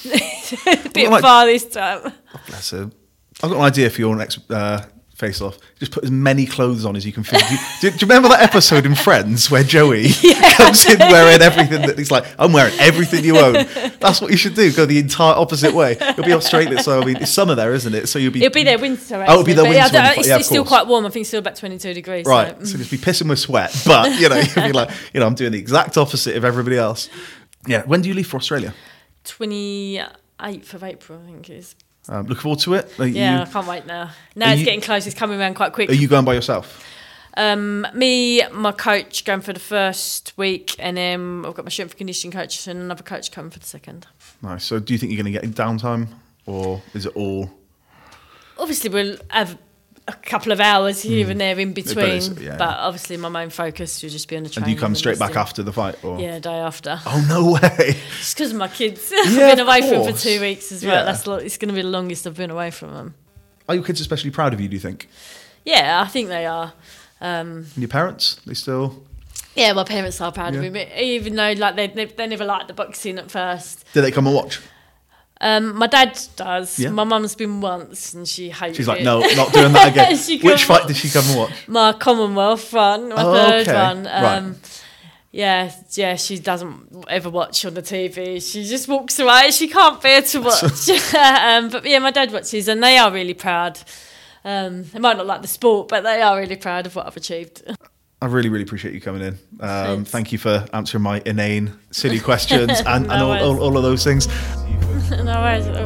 a bit like, far this time. Oh, bless him. I've got an idea for your next uh, face-off. Just put as many clothes on as you can fit. Do you, do, do you remember that episode in Friends where Joey yeah, comes in wearing everything that he's like, I'm wearing everything you own. That's what you should do. Go the entire opposite way. You'll be Australia, so I mean, it's summer there, isn't it? So you'll be. It'll be their winter. Actually. Oh, it'll be their winter. Yeah, it's, yeah, it's still quite warm. I think it's still about twenty-two degrees. Right. So, so just be pissing with sweat, but you know, you'll be like, you know, I'm doing the exact opposite of everybody else. Yeah. When do you leave for Australia? twenty-eighth of April, I think it is. Um, look forward to it. Are yeah, you, I can't wait now. Now it's you, getting close. It's coming around quite quick. Are you going by yourself? Um, me, my coach going for the first week, and then I've got my strength and conditioning coach and another coach coming for the second. Nice. So do you think you're going to get in downtime, or is it all? Obviously, we'll have a couple of hours here mm. and there in between, but, yeah. but obviously my main focus will just be on the training. And you come straight back after the fight? Or? Yeah, day after. Oh, no way. Just because of my kids. I've yeah, been away from them for two weeks as well. Yeah. That's It's going to be the longest I've been away from them. Are your kids especially proud of you, do you think? Yeah, I think they are. Um, and your parents? They still... Yeah, my parents are proud yeah. of me, even though like they, they they never liked the boxing at first. Did they come and watch? Um, my dad does. Yeah. My mum's been once and she hates it. She's like, no, not doing that again. Which fight did she come and watch? My Commonwealth one, my oh, third okay. one. Um, right. Yeah, yeah, she doesn't ever watch on the T V. She just walks away. She can't bear to watch. um, but yeah, my dad watches and they are really proud. Um, they might not like the sport, but they are really proud of what I've achieved. I really, really appreciate you coming in. Um, thank you for answering my inane, silly questions and, no and all, all, all of those things. No worries at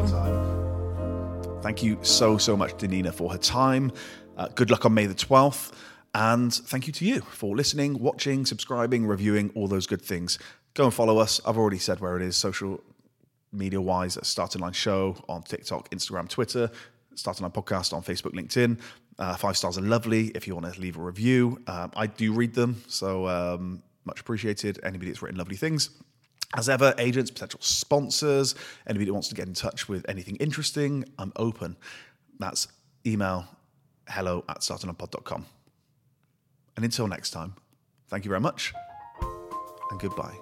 all. Thank you so, so much to Nina for her time. Uh, good luck on May the twelfth. And thank you to you for listening, watching, subscribing, reviewing, all those good things. Go and follow us. I've already said where it is, social media-wise, at Starting Line Show on TikTok, Instagram, Twitter. Starting Our Podcast on Facebook, LinkedIn. Uh, five stars are lovely if you want to leave a review. Um, I do read them, so um, much appreciated. Anybody that's written lovely things. As ever, agents, potential sponsors, anybody that wants to get in touch with anything interesting, I'm open. That's email hello at starting on pod dot com. And until next time, thank you very much, and goodbye.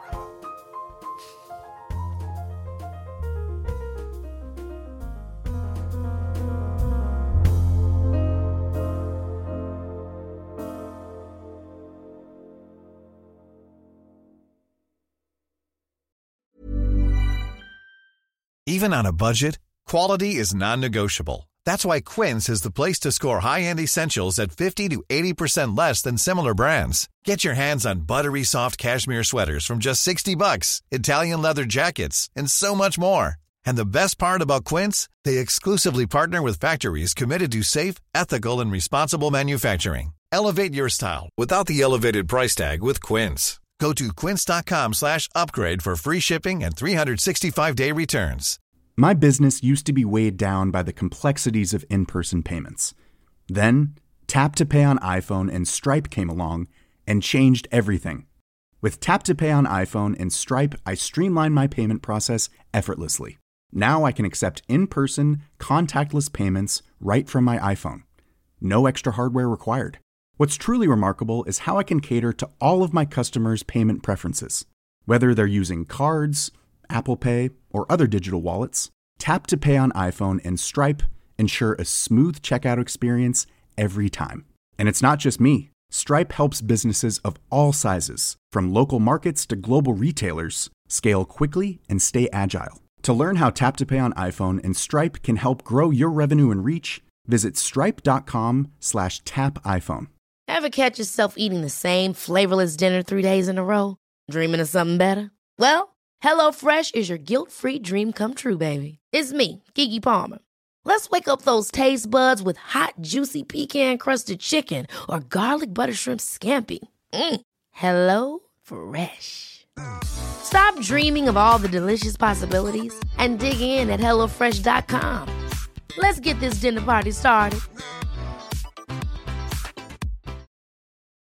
Even on a budget, quality is non-negotiable. That's why Quince is the place to score high-end essentials at fifty to eighty percent less than similar brands. Get your hands on buttery soft cashmere sweaters from just sixty bucks, Italian leather jackets, and so much more. And the best part about Quince, they exclusively partner with factories committed to safe, ethical, and responsible manufacturing. Elevate your style without the elevated price tag with Quince. Go to quince.com slash upgrade for free shipping and three sixty-five day returns. My business used to be weighed down by the complexities of in-person payments. Then, Tap to Pay on iPhone and Stripe came along and changed everything. With Tap to Pay on iPhone and Stripe, I streamlined my payment process effortlessly. Now I can accept in-person, contactless payments right from my iPhone. No extra hardware required. What's truly remarkable is how I can cater to all of my customers' payment preferences. Whether they're using cards, Apple Pay, or other digital wallets, Tap to Pay on iPhone and Stripe ensure a smooth checkout experience every time. And it's not just me. Stripe helps businesses of all sizes, from local markets to global retailers, scale quickly and stay agile. To learn how Tap to Pay on iPhone and Stripe can help grow your revenue and reach, visit stripe.com slash tap iPhone. Ever catch yourself eating the same flavorless dinner three days in a row? Dreaming of something better? Well, HelloFresh is your guilt-free dream come true, baby. It's me, Keke Palmer. Let's wake up those taste buds with hot, juicy pecan-crusted chicken or garlic butter shrimp scampi. Mm. Hello Fresh. Stop dreaming of all the delicious possibilities and dig in at hello fresh dot com. Let's get this dinner party started.